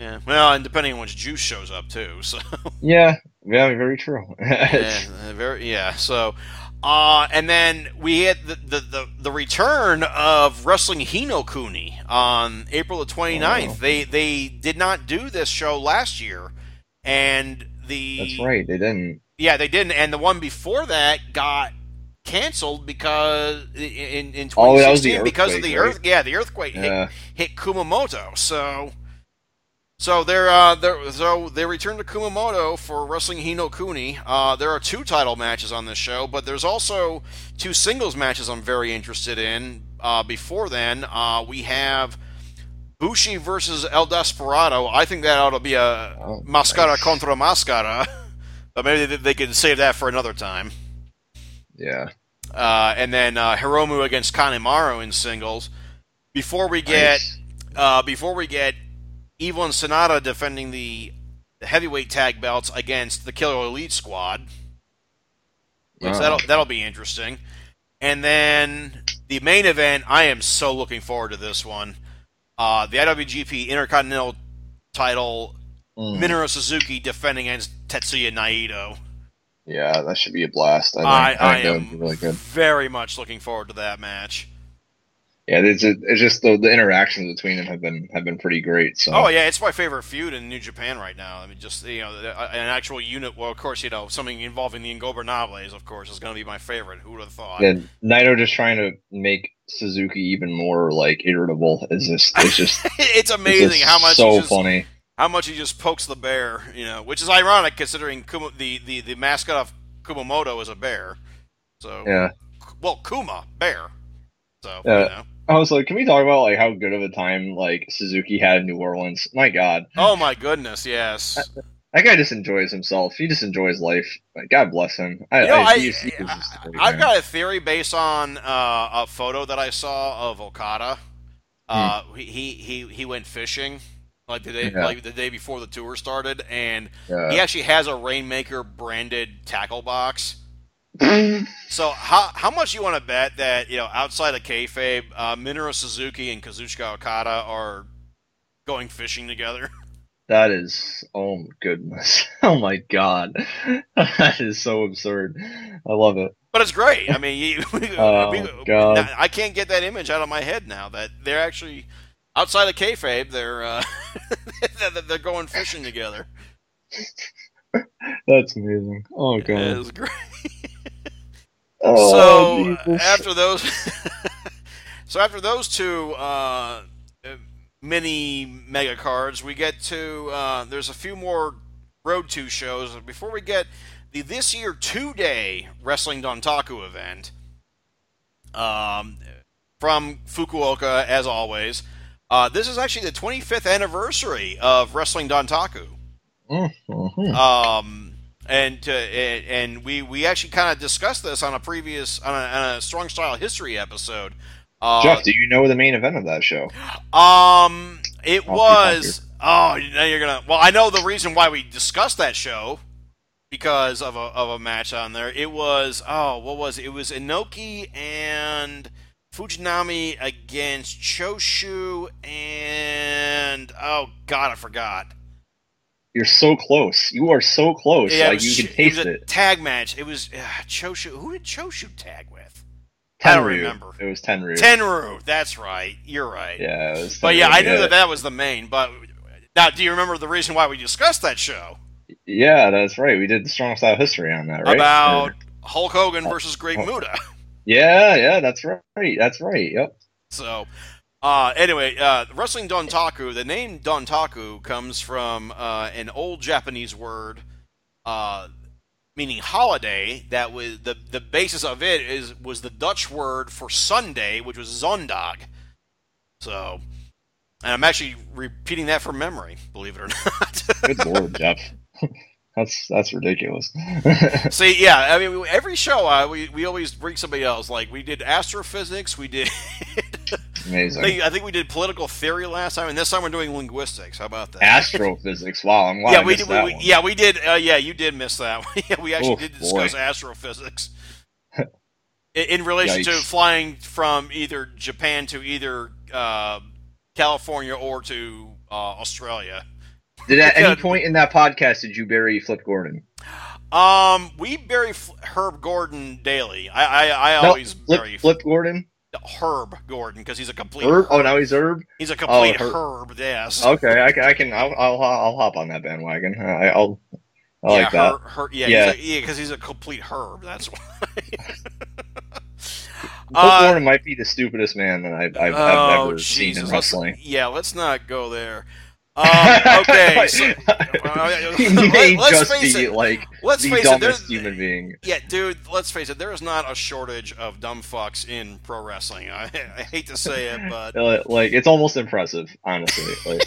Yeah. Well, and depending on which Juice shows up too. So. Yeah. Yeah. Very true. yeah. Very. Yeah. So. Uh, and then we had the, the, the, the return of Wrestling Hinokuni on April the twenty-ninth. Oh. They they did not do this show last year, and the that's right, they didn't. Yeah, they didn't, and the one before that got canceled because in in twenty sixteen oh, that was the because of the right? earth. Yeah, the earthquake yeah. hit, hit Kumamoto. So. So they're, uh, they're so they return to Kumamoto for Wrestling Hinokuni. Uh, there are two title matches on this show, but there's also two singles matches I'm very interested in. Uh, before then, uh, we have Bushi versus El Desperado. I think that ought to be a oh, Mascara nice. contra Mascara, but maybe they, they could save that for another time. Yeah. Uh, and then uh, Hiromu against Kanemaru in singles. Before we get, nice. uh, before we get. Evil and Sonata defending the heavyweight tag belts against the Killer Elite Squad. Oh. So that'll, that'll be interesting. And then the main event, I am so looking forward to this one. Uh, the I W G P Intercontinental title, mm. Minoru Suzuki defending against Tetsuya Naito. Yeah, that should be a blast. I, think. I, I, I think am really good. very much looking forward to that match. Yeah, it's, it's just the, the interactions between them have been have been pretty great. So. Oh yeah, it's my favorite feud in New Japan right now. I mean, just you know, an actual unit. Well, of course, you know, something involving the Ingobernables, of course, is going to be my favorite. Who would have thought? Yeah, Naito just trying to make Suzuki even more like irritable is just it's just it's amazing it's just how much so he just, funny how much he just pokes the bear. You know, which is ironic considering Kuma, the, the the mascot of Kumamoto is a bear. So yeah, well, Kuma bear. So yeah. you know. I was like, can we talk about like how good of a time like Suzuki had in New Orleans? My God. Oh my goodness, yes. That, that guy just enjoys himself. He just enjoys life. Like, God bless him. I, you know, I, I, he's, he's I, I've got a theory based on uh, a photo that I saw of Okada. Uh, hmm. He he he went fishing like the day yeah. like the day before the tour started, and yeah. he actually has a Rainmaker branded tackle box. So how how much you want to bet that, you know, outside of kayfabe, uh, Minoru Suzuki and Kazuchika Okada are going fishing together? That is, oh my goodness, oh my God, that is so absurd. I love it. But it's great. I mean, you, oh we, God, I can't get that image out of my head now that they're actually outside of kayfabe. They're uh, they're going fishing together. That's amazing. Oh God, it is great. Oh, so Jesus. after those, so after those two uh, mini mega cards, we get to uh, there's a few more Road to shows before we get the this year two day Wrestling Dontaku event um, from Fukuoka, as always. Uh, this is actually the twenty-fifth anniversary of Wrestling Dontaku. Mm-hmm. Um. And to, and we, we actually kind of discussed this on a previous on a, on a Strong Style History episode. Uh, Jeff, do you know the main event of that show? Um, it I'll was oh now you're gonna well I know the reason why we discussed that show because of a of a match on there. It was oh what was it? It was Inoki and Fujinami against Choshu and oh God I forgot. You're so close. You are so close. Yeah, like was, you can taste it. Was a it. Tag match. It was uh, Choshu. Who did Choshu tag with? Tenryu. I don't remember. It was Tenryu. Tenryu. That's right. You're right. Yeah. It was but yeah, I knew yeah. that that was the main. But now, do you remember the reason why we discussed that show? Yeah, that's right. We did the Strong Style History on that, right? About or, Hulk Hogan versus Greg oh, Muta. Yeah, yeah, that's right. That's right. Yep. So. Uh, anyway, uh, Wrestling Dontaku, the name Dontaku comes from uh, an old Japanese word uh, meaning holiday. That was the, the basis of it is was the Dutch word for Sunday, which was Zondag. So, and I'm actually repeating that from memory, believe it or not. Good Lord, Jeff. That's that's ridiculous. See, yeah, I mean, every show uh, we we always bring somebody else. Like we did astrophysics, we did. Amazing. I think we did political theory last time, and this time we're doing linguistics. How about that? Astrophysics. Wow, I'm glad yeah, I we missed did. that We, one. Yeah, we did. Uh, yeah, you did miss that one. Yeah, we actually Oof, did discuss boy. astrophysics in, in relation Yikes. to flying from either Japan to either uh, California or to uh, Australia. Did at any point in that podcast did you bury Flip Gordon? Um, we bury F- Herb Gordon daily. I I, I no, always Flip, bury Flip Gordon. Herb Gordon because he's a complete Herb. herb. Oh, now he's Herb. He's a complete oh, herb. herb. Yes. Okay, I, can. I can I'll, I'll I'll hop on that bandwagon. I, I'll. I yeah, like that. Her, her, yeah, yeah, because yeah, he's a complete herb. That's why. Flip uh, Gordon might be the stupidest man that I've, I've, oh, I've ever Jesus. seen in Let's, wrestling. yeah, let's not go there. Um, okay, so, uh, he may let, just face be it. like let's the face dumbest it, human being. Yeah, dude, let's face it. There is not a shortage of dumb fucks in pro wrestling. I, I hate to say it, but Uh, like it's almost impressive, honestly. Like,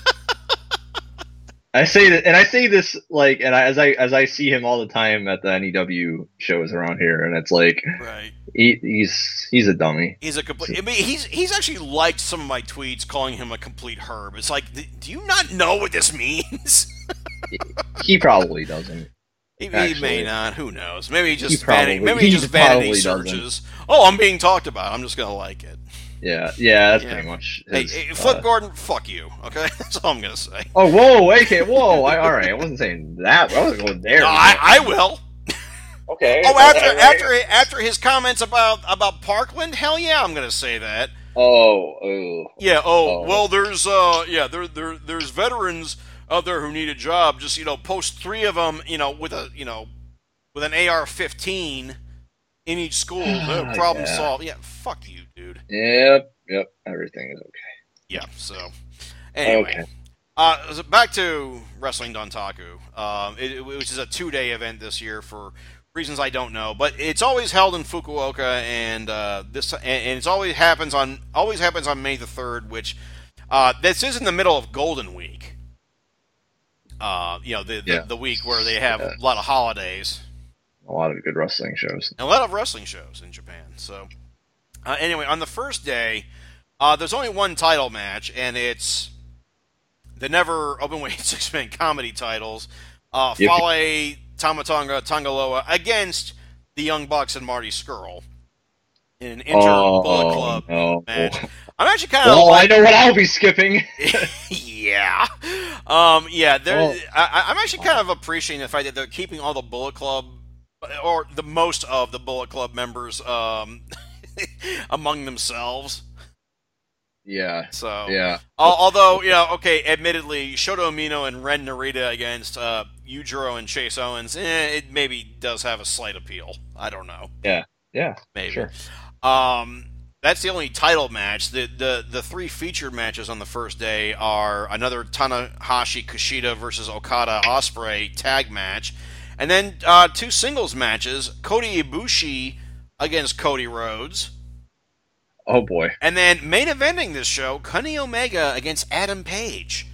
I say that, and I say this like, and I, as I as I see him all the time at the N E W shows around here, and it's like, right. he, he's he's a dummy. He's a complete. I mean, he's he's actually liked some of my tweets calling him a complete herb. It's like, do you not know what this means? He probably doesn't. He, he may not. Who knows? Maybe he just He probably- vanity, maybe he he just vanity probably searches. Oh, I'm being talked about. I'm just gonna like it. Yeah, yeah, that's Yeah. pretty much. Hey, His, hey, Flip uh, Gordon, fuck you. Okay, that's all I'm gonna say. Oh, whoa, okay, whoa. I, all right, I wasn't saying that. I wasn't going there. No, I, I will. Okay. Oh, after all right. after after his comments about about Parkland, hell yeah, I'm gonna say that. Oh, oh. Yeah. Oh, Oh. well, there's uh, yeah, there there there's veterans out there who need a job. Just you know, post three of them, you know, with a you know, with an A R fifteen in each school. No problem Yeah. solved. Yeah. Fuck you, dude. Yep, yep. Everything is okay. Yeah. So, anyway. Okay. Uh, so back to Wrestling Dontaku, um, it, it, which is a two-day event this year for reasons I don't know, but it's always held in Fukuoka, and uh, this and, and it's always happens on always happens on May the third, which uh, this is in the middle of Golden Week. Uh, you know, the, the Yeah. the week where they have Yeah. a lot of holidays A lot of good wrestling shows. and a lot of wrestling shows in Japan. So, uh, anyway, on the first day, uh, there's only one title match, and it's the never openweight six-man comedy titles. Uh, Yep. Fale, Tamatonga, Tangaloa against the Young Bucks and Marty Skrull in an inter Oh, Bullet Club no. match. I'm actually kind of Well, like, I know what I'll be skipping. yeah, um, yeah. There, Well- I, I'm actually kind of appreciating the fact that they're keeping all the Bullet Club, or the most of the Bullet Club members, um, among themselves. Yeah, So, yeah. Al- although, you know, okay, admittedly, Shota Umino and Ren Narita against uh, Yujiro and Chase Owens, eh, it maybe does have a slight appeal. I don't know. Yeah, Maybe. sure. Um, that's the only title match. The, the the three featured matches on the first day are another Tanahashi Kushida versus Okada Ospreay tag match, and then uh, two singles matches: Kota Ibushi against Cody Rhodes, Oh boy. and then main eventing this show, Kenny Omega against Adam Page.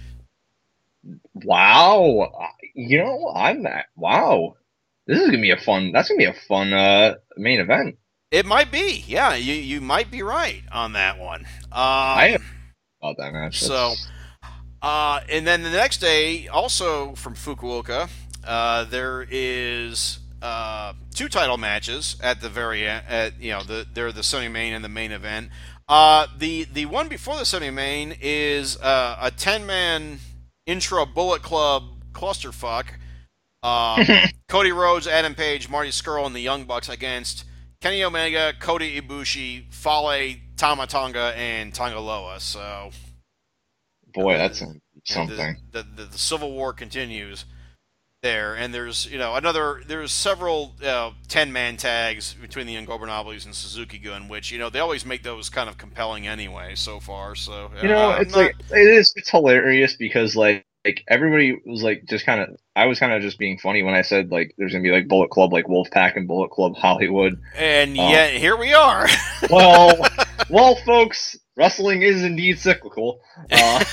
Wow. You know, I'm that. Wow. This is gonna be a fun. That's gonna be a fun uh, main event. It might be, yeah. You you might be right on that one. Um, I am about that match. So, That's- uh, and then the next day, also from Fukuoka, uh, there is uh, two title matches at the very end. At, you know, the they're the semi-main and the main event. Uh, the the one before the semi-main is uh, a ten-man intra Bullet Club clusterfuck. Um, Cody Rhodes, Adam Page, Marty Skrull, and the Young Bucks against Kenny Omega, Kota Ibushi, Fale, Tama Tonga, and Tangaloa. So, boy, uh, that's you know, something. The, the, the, the Civil War continues there, and there's you know another there's several uh, ten-man tags between the Ingobernables and Suzuki Gun, which you know they always make those kind of compelling anyway so far. So You know, uh, I'm it's not- like it is. It's hilarious because like like everybody was like just kind of. I was kind of just being funny when I said like there's gonna be like Bullet Club, like Wolfpack and Bullet Club Hollywood. and uh, yet here we are. Well, well, folks, wrestling is indeed cyclical. Uh,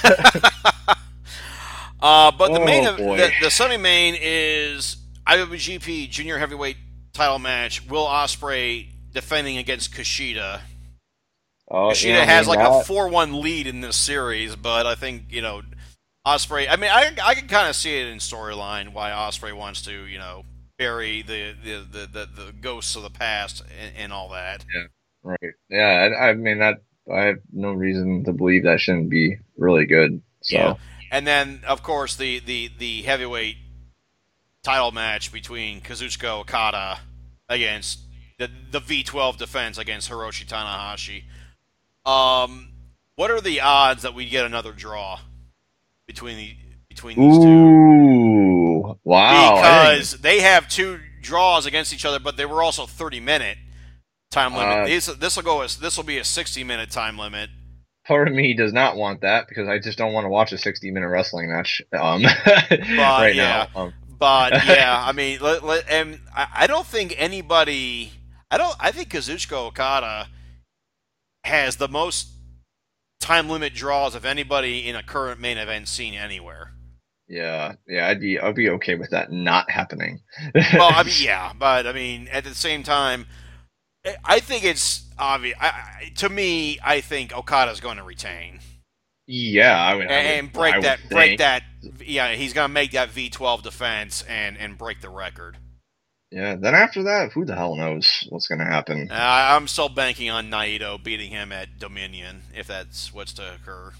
Uh, but the Oh, main, boy. the, the semi-main is I W G P Junior Heavyweight Title match. Will Ospreay defending against Kushida. oh, Kushida yeah, I has mean, like a that- four one lead in this series, but I think you know Ospreay. I mean, I I can kind of see it in storyline why Ospreay wants to you know bury the the the, the, the ghosts of the past and, and all that. right. Yeah, I, I mean that. I have no reason to believe that shouldn't be really good. So Yeah. And then, of course, the, the, the heavyweight title match between Kazuchika Okada against the the V twelve defense against Hiroshi Tanahashi. Um, what are the odds that we get another draw between the between these Ooh, two? Ooh, wow! Because they have two draws against each other, but they were also thirty minute time limit. Uh, this this will go as this will be a sixty minute time limit. Part of me does not want that because I just don't want to watch a sixty minute wrestling match um, But, right yeah. now. Um, But yeah, I mean, let, let, and I, I don't think anybody. I don't. I think Kazuchika Okada has the most time limit draws of anybody in a current main event scene anywhere. yeah, yeah, I'd be I'd be okay with that not happening. Well, I mean, yeah, but I mean, at the same time, I think it's obvious. I, I, to me, I think Okada's going to retain. Yeah, I would, I and would, break I that, would break think. that. Yeah, he's gonna make that V twelve defense and and break the record. Yeah, then after that, who the hell knows what's gonna happen? Uh, I'm still banking on Naito beating him at Dominion if that's what's to occur.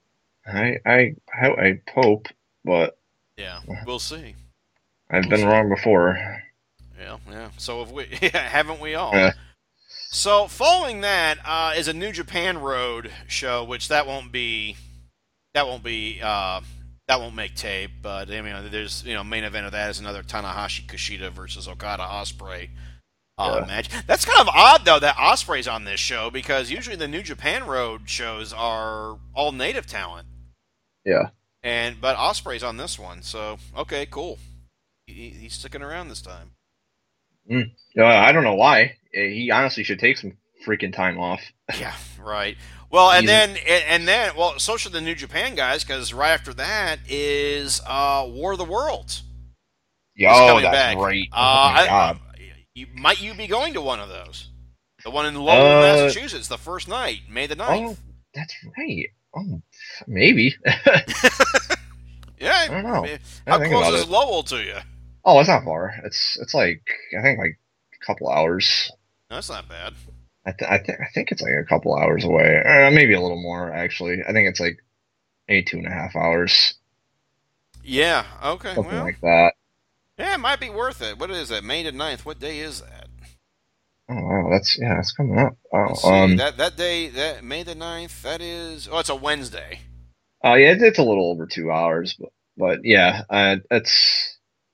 I I I, I hope, but Yeah, we'll see. I've We'll been see. wrong before. Yeah, yeah. So have we? Haven't we all? Yeah. So following that uh, is a New Japan Road show, which that won't be. That won't be. Uh, that won't make tape. But I mean, there's you know main event of that is another Tanahashi Kushida versus Okada Ospreay uh, Yeah. match. That's kind of odd though that Ospreay's on this show because usually the New Japan Road shows are all native talent. Yeah. And but Ospreay's on this one, so okay, cool. He, he's sticking around this time. Mm. Uh, I don't know why. He honestly should take some freaking time off. Yeah, right. Well, and He's- then and then well, so should the New Japan guys because right after that is uh, War of the Worlds. Yo, He's coming that's back. right. Uh, Oh my I- god. you, might you be going to one of those? The one in Lowell, Uh, Massachusetts, the first night, May the Oh, ninth. that's right. Oh, maybe. Yeah, I don't know. mean, I how think close about is it. Lowell to you? Oh, it's not far. It's it's like I think like a couple hours. That's not bad. I th- I, th- I think it's like a couple hours away. Uh, maybe a little more actually. I think it's like maybe two and a half hours, Yeah. Okay. something Well, like that. yeah, it might be worth it. What is that? May the ninth. What day is that? Oh wow, that's yeah, it's coming up. Let's Oh, see. um, that that day, that May the ninth. That is. Oh, it's a Wednesday. oh yeah, it's, it's a little over two hours, but but yeah, uh, it's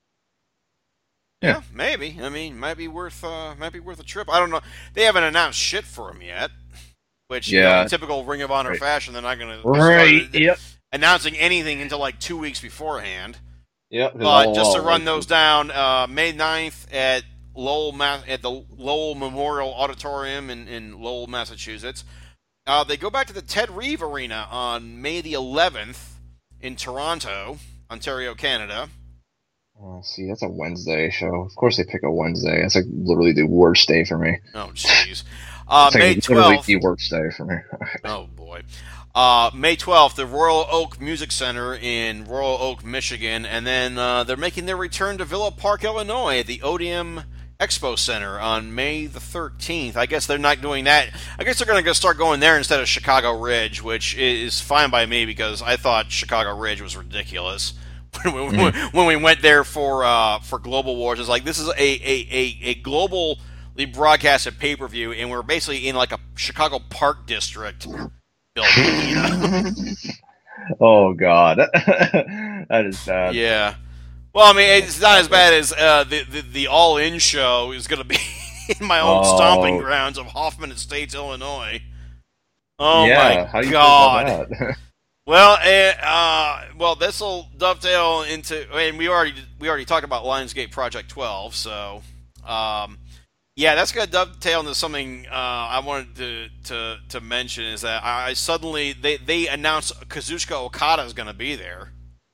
Yeah, Yeah. maybe. I mean, might be worth uh, might be worth a trip. I don't know. They haven't announced shit for him yet. Which, you know, Yeah. in typical Ring of Honor Right. fashion, they're not going to right. Yep. announcing anything until like two weeks beforehand. Yep. 'cause But I'll- just to I'll- run those down, uh, May ninth at Lowell, Ma- at the Lowell Memorial Auditorium in, in Lowell, Massachusetts. Uh, they go back to the Ted Reeve Arena on May the eleventh in Toronto, Ontario, Canada. Oh, see, that's a Wednesday show. Of course, they pick a Wednesday. That's like literally the worst day for me. Oh, jeez. Uh, It's like May literally twelfth. the worst day for me. Oh, boy. Uh, May twelfth, the Royal Oak Music Center in Royal Oak, Michigan. And then uh, they're making their return to Villa Park, Illinois at the Odeum Expo Center on May the thirteenth. I guess they're not doing that. I guess they're going to start going there instead of Chicago Ridge, which is fine by me because I thought Chicago Ridge was ridiculous. When we, Mm. when we went there for uh, for Global Wars, it's like this is a, a, a, a globally broadcasted pay-per-view, and we're basically in like a Chicago Park District building, you know? Oh God, that is bad. Yeah. Well, I mean, it's not as bad as uh, the, the the all-in show is going to be in my own Oh. stomping grounds of Hoffman Estates, Illinois. Oh yeah, how my do you God! feel about that? Well, eh, uh, well, this will dovetail into, and we already we already talked about Lionsgate Project twelve, so um, yeah, that's going to dovetail into something uh, I wanted to, to to mention is that I suddenly they they announced Kazuchika Okada is going to be there.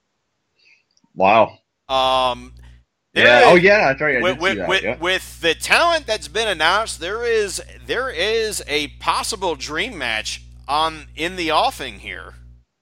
Wow. Um, there Yeah. is- Oh yeah, that's right. I with did see with, that. with, yeah. with the talent that's been announced, there is there is a possible dream match on in the offing here.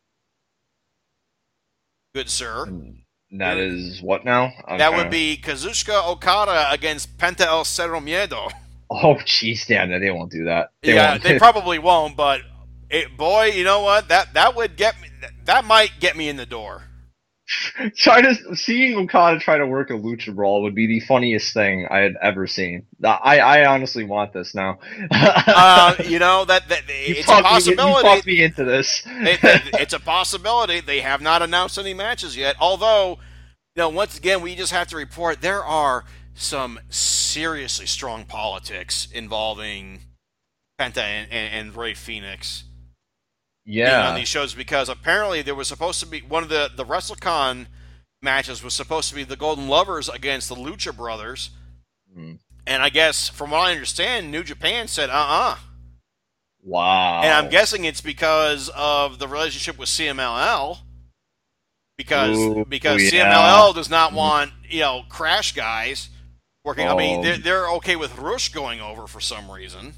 Good sir. That is what now? I'm That kinda- would be Kazuchika Okada against Penta El Cero Miedo. Oh jeez, damn! They won't do that. They yeah, won't. they probably won't, but it, boy, you know what? That that would get me. That might get me in the door. Trying to seeing Okada try to work a lucha brawl would be the funniest thing I had ever seen. I, I honestly want this now. uh, you know that, that it's a possibility. Me, you talked me into this. it, it, it's a possibility. They have not announced any matches yet. Although, you know, once again, we just have to report there are some seriously strong politics involving Penta and, and, and Rey Fenix. Yeah. On these shows, because apparently there was supposed to be one of the the WrestleCon matches was supposed to be the Golden Lovers against the Lucha Brothers, mm-hmm. and I guess from what I understand, New Japan said, "Uh-uh." Wow. And I'm guessing it's because of the relationship with C M L L, because Ooh, because yeah. C M L L does not want you know Crash guys working. Oh. I mean, they're they're okay with Rush going over for some reason.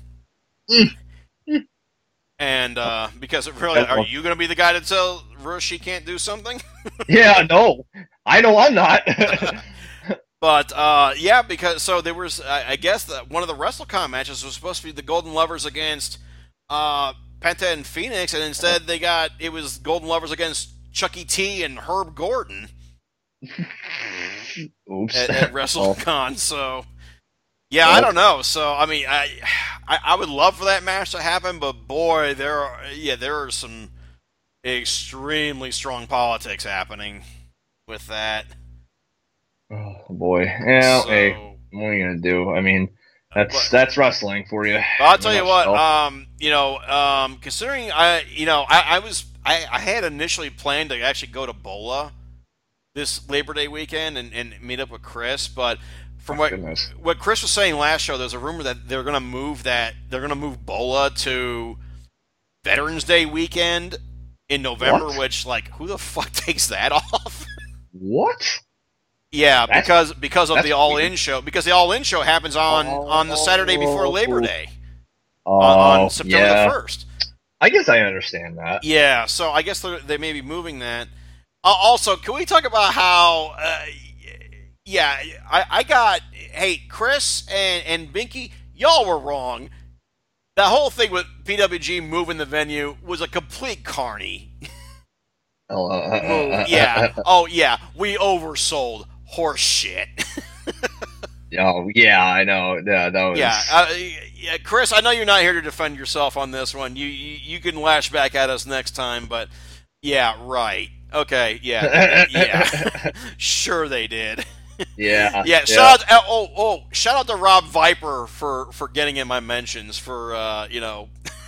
And uh, because it really, are you going to be the guy to tell Rush he can't do something? Yeah, no, I know I'm not. But uh, yeah, because so there was, I, I guess that one of the WrestleCon matches was supposed to be the Golden Lovers against uh, Penta and Phoenix, and instead they got it was Golden Lovers against Chucky T and Herb Gordon. Oops. At, at WrestleCon. So. Yeah, I don't know. So I mean, I, I I would love for that match to happen, but boy, there are yeah there are some extremely strong politics happening with that. Oh boy, yeah. So, hey, what are you gonna do? I mean, that's but, that's wrestling for you. I'll tell you what. Um, you know, um, considering I, you know, I, I was I, I had initially planned to actually go to Bola this Labor Day weekend and, and meet up with Chris, but. From what Goodness. what Chris was saying last show, there's a rumor that they're going to move that they're going to move Bola to Veterans Day weekend in November. What? Which, like, who the fuck takes that off? What? Yeah, That's, because because of the All weird. In show. Because the All In show happens on oh, on the Saturday before Labor Day, oh, on, on September yeah. the first. I guess I understand that. Yeah, so I guess they may be moving that. Uh, also, can we talk about how? Uh, Yeah, I, I got, hey, Chris and, and Binky, y'all were wrong. That whole thing with P W G moving the venue was a complete carny. Oh, uh, uh, Move. Yeah. Oh, yeah, we oversold. Horse shit. oh, yeah, I know. Yeah, that was... Yeah, uh, yeah, Chris, I know you're not here to defend yourself on this one. You, you, you can lash back at us next time, but yeah, right. Okay, yeah, yeah. Sure they did. Yeah, yeah. Shout yeah. out! Oh, oh! Shout out to Rob Viper for, for getting in my mentions for uh, you know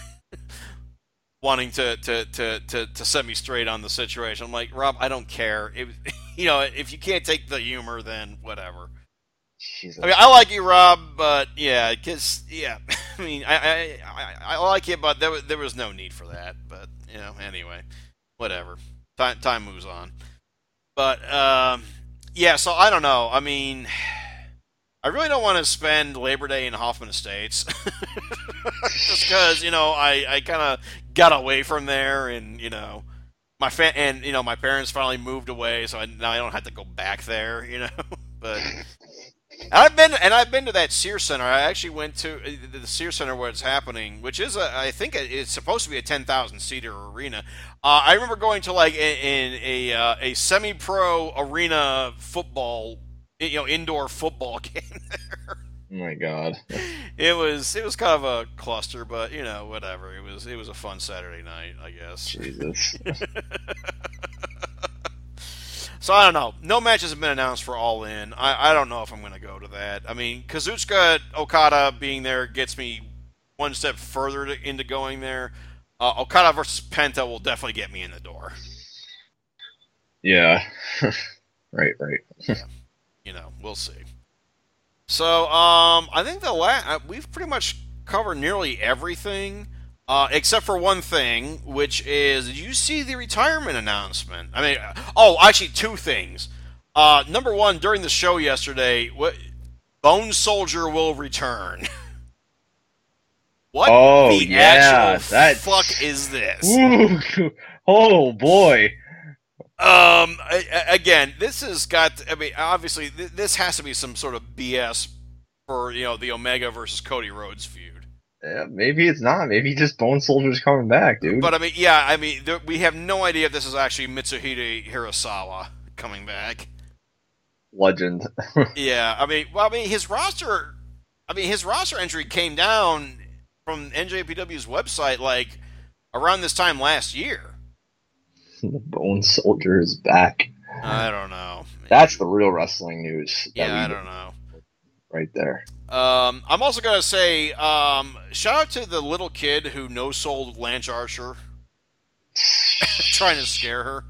wanting to, to, to, to, to set me straight on the situation. I'm like, Rob, I don't care. It, you know, if you can't take the humor, then whatever. Jesus. I mean, I like you, Rob, but yeah, cause yeah, I mean, I I, I, I like it, but there was there was no need for that. But you know, anyway, whatever. Time time moves on. But um. Yeah, so I don't know. I mean, I really don't want to spend Labor Day in Hoffman Estates. Just because, you know, I, I kind of got away from there and, you know, my fa- and, you know, my parents finally moved away, so I, now I don't have to go back there, you know. But and I've been and I've been to that Sears Center. I actually went to the Sears Center where it's happening, which is a, I think it's supposed to be a ten thousand seater arena. Uh, I remember going to like in a a, uh, a semi-pro arena football, you know, indoor football game there. Oh my god! It was it was kind of a cluster, but you know, whatever. It was it was a fun Saturday night, I guess. Jesus. So I don't know. No matches have been announced for All In. I, I don't know if I'm going to go to that. I mean, Kazuchika Okada being there gets me one step further to, into going there. Uh, Okada versus Penta will definitely get me in the door. Yeah. right, right. Yeah. You know, we'll see. So um, I think the la- we've pretty much covered nearly everything. Uh, except for one thing, which is, did you see the retirement announcement? I mean, oh, actually, two things. Uh, number one, during the show yesterday, what, Bone Soldier will return. What oh, the yeah, actual that fuck is this? Ooh, oh boy. Um, I, again, this has got. I mean, obviously, th- this has to be some sort of B S for you know the Omega versus Cody Rhodes feud. Yeah, maybe it's not. Maybe just Bone Soldier's coming back, dude. But I mean, yeah, I mean, there, we have no idea if this is actually Mitsuhide Hirasawa coming back. Legend. Yeah, I mean, well, I mean, his roster, I mean, his roster entry came down from N J P W's website like around this time last year. The Bone Soldier is back. I don't know. That's the real wrestling news. Yeah, I don't know. Right there. Um, I'm also gonna say, um, shout out to the little kid who no-sold Lance Archer, trying to scare her.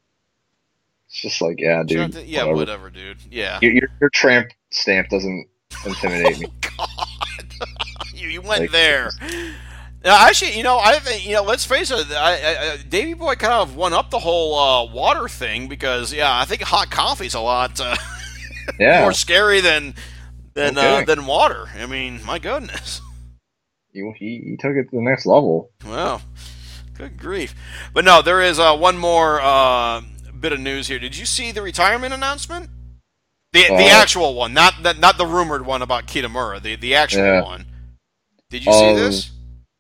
It's just like, yeah, dude. To, yeah, whatever. whatever, dude. Yeah. Your, your, your tramp stamp doesn't intimidate me. Oh, God. you, you went like, there. Now, actually, you know, I think, you know, let's face it, I, I, I, Davey Boy kind of won up the whole uh, water thing because, yeah, I think hot coffee's a lot uh, yeah. more scary than than okay. uh, than water. I mean, my goodness. He, he, he took it to the next level. Well, good grief. But no, there is uh, one more uh, bit of news here. Did you see the retirement announcement? The uh, the actual one, not the, not the rumored one about Kitamura, the, the actual yeah. one. Did you see um, this?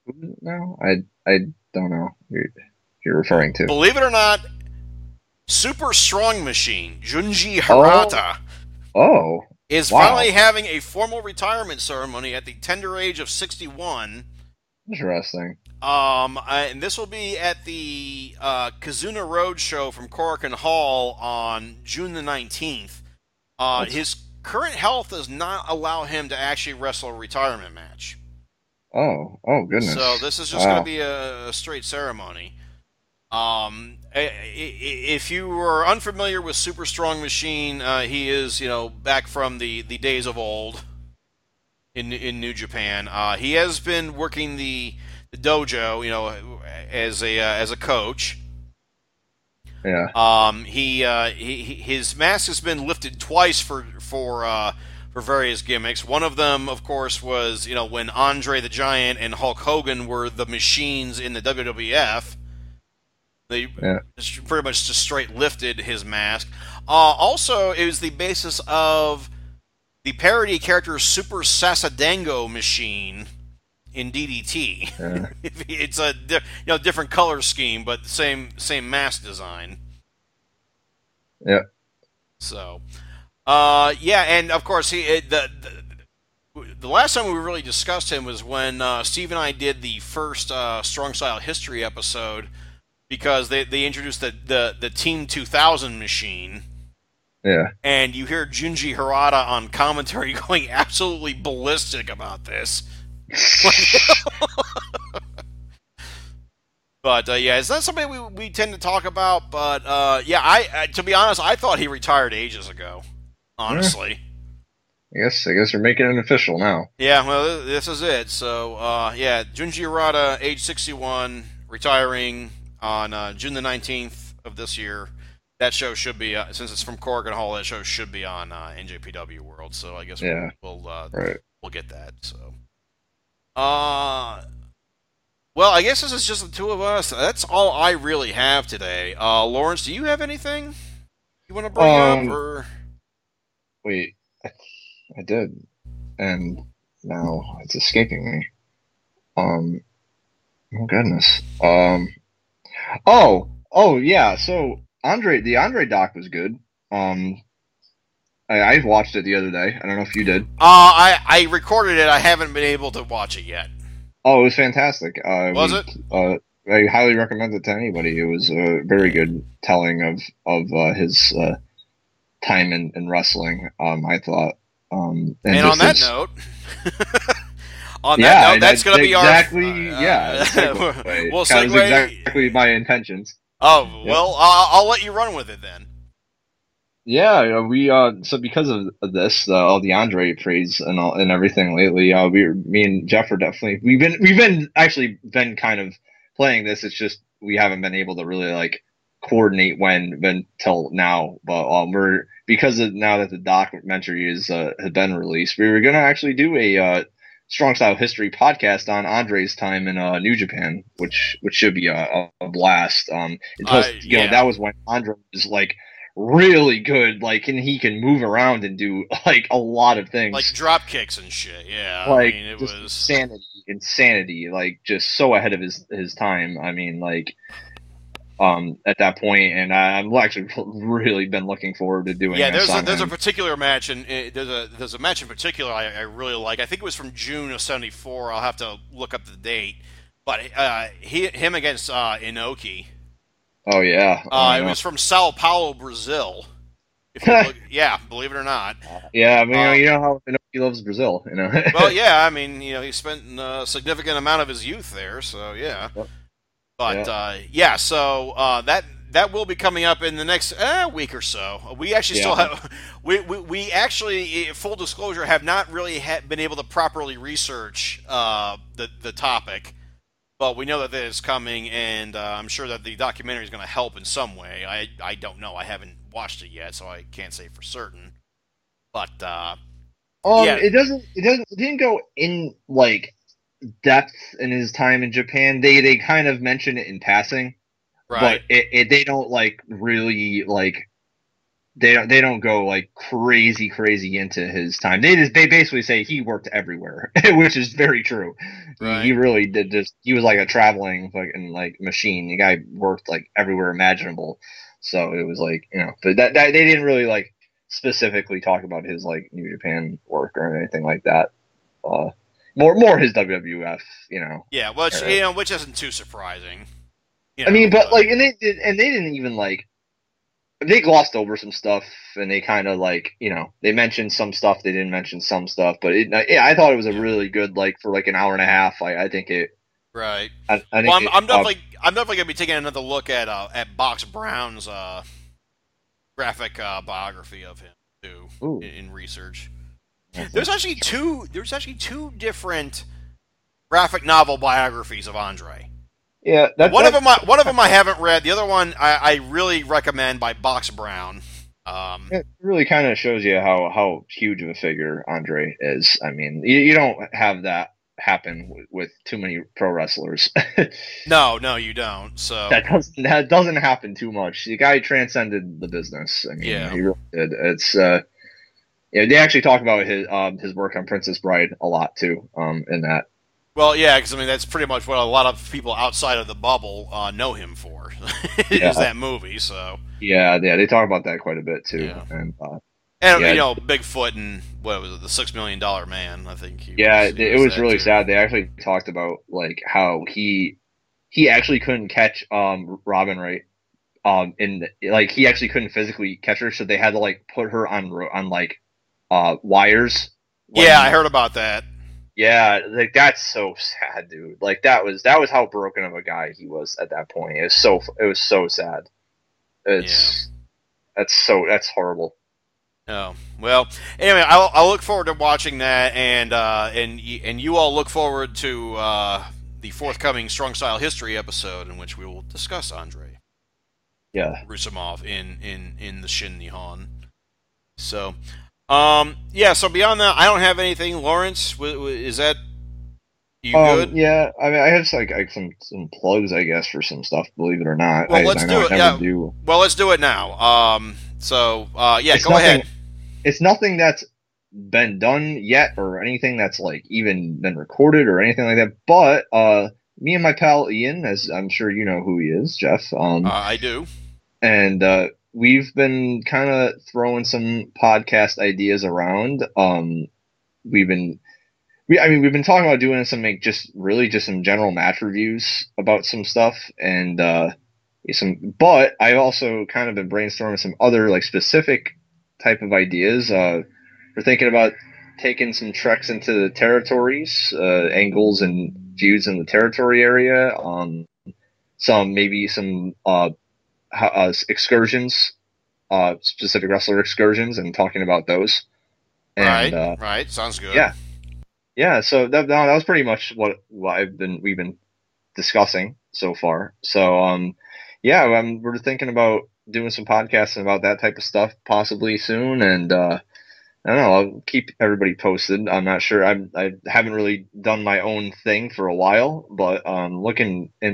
No, I I don't know who you're, you're referring to. Believe it or not, Super Strong Machine, Junji Hirata, oh, oh is wow. finally having a formal retirement ceremony at the tender age of sixty-one. Interesting. Um, and this will be at the uh, Kizuna Road show from Korakuen Hall on June the nineteenth. Uh, his current health does not allow him to actually wrestle a retirement match. Oh, oh goodness. So this is just wow. going to be a, a straight ceremony. Um, if you were unfamiliar with Super Strong Machine, uh, he is, you know, back from the, the days of old in in New Japan. Uh, he has been working the, the dojo, you know, as a uh, as a coach. Yeah. Um, he, uh, he his mask has been lifted twice for for uh, for various gimmicks. One of them, of course, was, you know, when Andre the Giant and Hulk Hogan were the machines in the W W F. They yeah. just pretty much just straight lifted his mask. Uh, also, it was the basis of the parody character Super Sasadango Machine in D D T. Yeah. It's a you know different color scheme, but the same same mask design. Yeah. So, uh, yeah, and of course he it, the, the the last time we really discussed him was when uh, Steve and I did the first uh, Strong Style History episode. Because they, they introduced the, the, the Team two thousand machine. Yeah. And you hear Junji Hirata on commentary going absolutely ballistic about this. But, uh, yeah, it's not something we, we tend to talk about. But, uh, yeah, I, I to be honest, I thought he retired ages ago. Honestly. Yeah. I guess I guess we're making it official now. Yeah, well, this is it. So, uh, yeah, Junji Hirata, age sixty-one, retiring on uh, June the nineteenth of this year. That show should be, uh, since it's from Korakuen Hall, that show should be on uh, N J P W World, so I guess yeah. we'll we'll, uh, right. we'll get that. So, uh, well, I guess this is just the two of us. That's all I really have today. Uh, Lawrence, do you have anything you want to bring um, up? Or wait, I, I did, and now it's escaping me. Um, oh goodness. Um. Oh, oh yeah. So Andre, the Andre doc was good. Um, I, I watched it the other day. I don't know if you did. Uh, I I recorded it. I haven't been able to watch it yet. Oh, it was fantastic. Uh, was we, it? Uh, I highly recommend it to anybody. It was a very good telling of of uh, his uh, time in, in wrestling. Um, I thought. Um, and, and on that his, note. On yeah, that note, that's going to be exactly, our... Uh, yeah, exactly. We'll that segue... was exactly my intentions. Oh, well, uh, I'll let you run with it then. Yeah, you know, we, uh, so because of, of this, uh, all the Andre praise and all, and everything lately, uh, we, me and Jeff are definitely, we've been, we've been, actually been kind of playing this, it's just, we haven't been able to really, like, coordinate when, until now, but, um, we're, because of now that the documentary is, uh, had been released, we were gonna actually do a, uh, Strong Style History podcast on Andre's time in uh, New Japan, which which should be a, a blast. Um, plus, uh, you yeah. know, that was when Andre was like really good. Like, and he can move around and do like a lot of things, like drop kicks and shit. Yeah, like I mean, it just was insanity, insanity. Like just so ahead of his his time. I mean, like. Um, at that point, and I've actually really been looking forward to doing. Yeah, this there's a, on there's him. a particular match, and uh, there's a there's a match in particular I, I really like. I think it was from June of seventy-four. I'll have to look up the date, but uh, he him against uh, Inoki. Oh yeah, oh, Uh, it yeah. was from Sao Paulo, Brazil. If you look, yeah, believe it or not. Yeah, I mean, Um, you know how he loves Brazil, you know. Well, yeah, I mean, you know, he spent a significant amount of his youth there, so yeah. Yep. But Yeah. uh, yeah, so uh, that that will be coming up in the next uh, week or so. We actually still Yeah. have we, we we actually, full disclosure, have not really ha- been able to properly research uh, the the topic, but we know that it is coming, and uh, I'm sure that the documentary is going to help in some way. I I don't know. I haven't watched it yet, so I can't say for certain. But uh, Um, yeah. it doesn't, it doesn't, it didn't go in like depth in his time in Japan. They they kind of mention it in passing, right. but it, it they don't like really like they don't they don't go like crazy crazy into his time. They just they basically say he worked everywhere, which is very true. Right. He, he really did. Just he was like a traveling fucking like machine. The guy worked like everywhere imaginable. So it was like, you know, but that, that they didn't really like specifically talk about his like New Japan work or anything like that. Uh, more more his W W F, you know. Yeah, which era. you know, which isn't too surprising. You I mean, know, but like, and they did, and they didn't even like. They glossed over some stuff, and they kind of like, you know, they mentioned some stuff, they didn't mention some stuff, but it, yeah, I thought it was a really good, like, for like an hour and a half. I, I think it. right. I, I think Well, I'm, it, I'm uh, definitely I'm definitely gonna be taking another look at uh, at Box Brown's uh, graphic uh, biography of him too Ooh. in, in research. That's There's actually two. There's actually two different graphic novel biographies of Andre. yeah, that, One that, of them, I, one of them I haven't read. The other one I, I really recommend by Box Brown. Um, It really kind of shows you how, how huge of a figure Andre is. I mean, you, you don't have that happen with, with too many pro wrestlers. no, no, you don't. So that doesn't that doesn't happen too much. The guy transcended the business. I mean, Yeah. he really did. It's uh, yeah, they actually talk about his um his work on Princess Bride a lot too. Um, in that. Well, yeah, because I mean that's pretty much what a lot of people outside of the bubble uh, know him for is Yeah. that movie. So Yeah, yeah, they talk about that quite a bit too. Yeah. And uh, and Yeah. you know Bigfoot and what was it, the Six Million Dollar Man? I think. He yeah, was, it, he it was that really too. sad. They actually talked about like how he he actually couldn't catch um Robin right. Um, in like he actually couldn't physically catch her, so they had to like put her on ro- on like uh wires. when- Yeah, I heard about that. Yeah, like that's so sad, dude. Like that was that was how broken of a guy he was at that point. It was so it was so sad. It's that's so that's horrible. Oh well. Anyway, I'll, I'll look forward to watching that, and uh, and y- and you all look forward to uh, the forthcoming Strong Style History episode in which we will discuss Andre Yeah. Rusumov in in in the Shin Nihon. So, um, yeah. So beyond that, I don't have anything. Lawrence, w- w- is that you Um, good? yeah, I mean, I have like, like some some plugs, I guess, for some stuff. Believe it or not, Well, I, let's I know do it, I never yeah. do. Well, let's do it now. Um, so uh, yeah, It's go nothing- ahead. It's nothing that's been done yet, or anything that's like even been recorded or anything like that. But uh, me and my pal Ian, as I'm sure you know who he is, Jeff. Um, Uh, I do. and uh, we've been kind of throwing some podcast ideas around. Um, we've been, we, I mean, we've been talking about doing some like just really just some general match reviews about some stuff, and uh, some. But I've also kind of been brainstorming some other like specific type of ideas. Uh, we're thinking about taking some treks into the territories, uh, angles and feuds in the territory area. Um, some maybe some uh, uh, excursions, uh, specific wrestler excursions, and talking about those. And, right. Uh, right. Sounds good. yeah, yeah. So that that was pretty much what, what I've been we've been discussing so far. So um, yeah, um, we're thinking about doing some podcasting about that type of stuff possibly soon, and uh, I don't know. I'll keep everybody posted. I'm not sure. I'm I haven't really done my own thing for a while, but um, looking into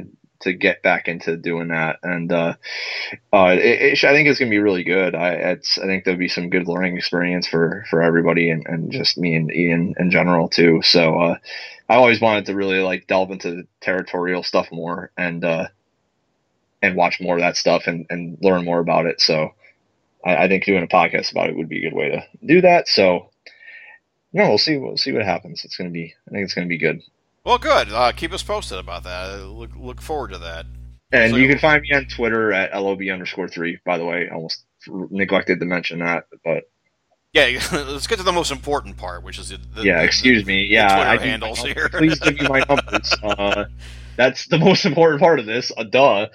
to get back into doing that, and uh, uh, it, it, I think it's gonna be really good. I it's I think there'll be some good learning experience for for everybody, and, and just me and Ian in general too. So uh, I always wanted to really like delve into the territorial stuff more, and uh, and watch more of that stuff, and, and learn more about it. So I, I think doing a podcast about it would be a good way to do that. So no, we'll see. We'll see what happens. It's gonna be. I think it's gonna be good. Well, good. Uh, keep us posted about that. Look, look forward to that. And so, you can find me on Twitter at L O B underscore three, by the way. I almost neglected to mention that, but yeah, let's get to the most important part, which is the, the yeah. Excuse the, me. Yeah, the Twitter I handles do, here. Please give me my numbers. Uh, that's the most important part of this. Uh, duh.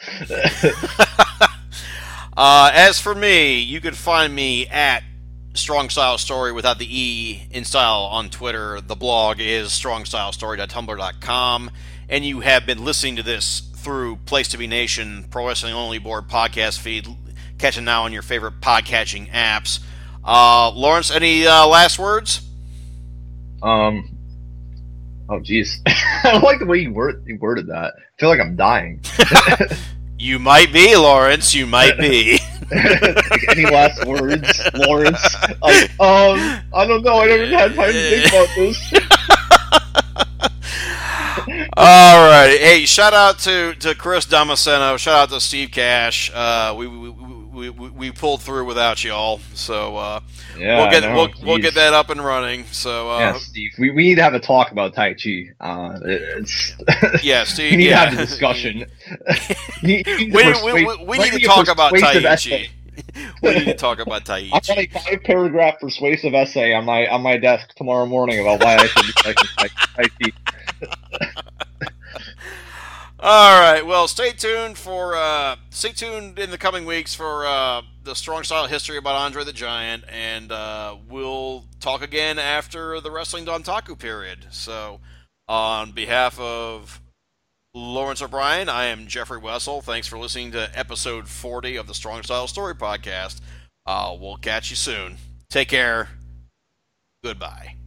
uh, as for me, you can find me at Strong Style Story without the E in style on Twitter. The blog is strong style story dot tumblr dot com, and you have been listening to this through Place to Be Nation, Pro Wrestling Only Board podcast feed. Catch it now on your favorite podcatching apps. Uh, Lawrence, any uh, last words? Um. Oh, geez. I don't like the way you, word, you worded that. I feel like I'm dying. You might be, Lawrence. You might be. Like, any last words, Lawrence? Like, um, I don't know. I haven't had time to think about this. All right. Hey, shout out to, to Chris Damasceno. Shout out to Steve Cash. Uh, we, we we we we pulled through without y'all, so uh, yeah, we'll get no, we'll geez. we'll get that up and running. So uh, yeah, Steve, we, we need to have a talk about Tai Chi. Uh, it's yeah, Steve. we need yeah. to have a discussion. you, you we, persuade, we, we, we need to talk about Tai Chi. We need to talk about Tai Chi. I've got a five paragraph persuasive essay on my on my desk tomorrow morning about why I should be liking Tai Chi. All right. Well, stay tuned for uh, stay tuned in the coming weeks for uh, the Strong Style history about Andre the Giant, and uh, we'll talk again after the Wrestling Dontaku period. So, on behalf of Lawrence O'Brien, I am Jeffrey Wessel. Thanks for listening to episode forty of the Strong Style Story podcast. Uh, we'll catch you soon. Take care. Goodbye.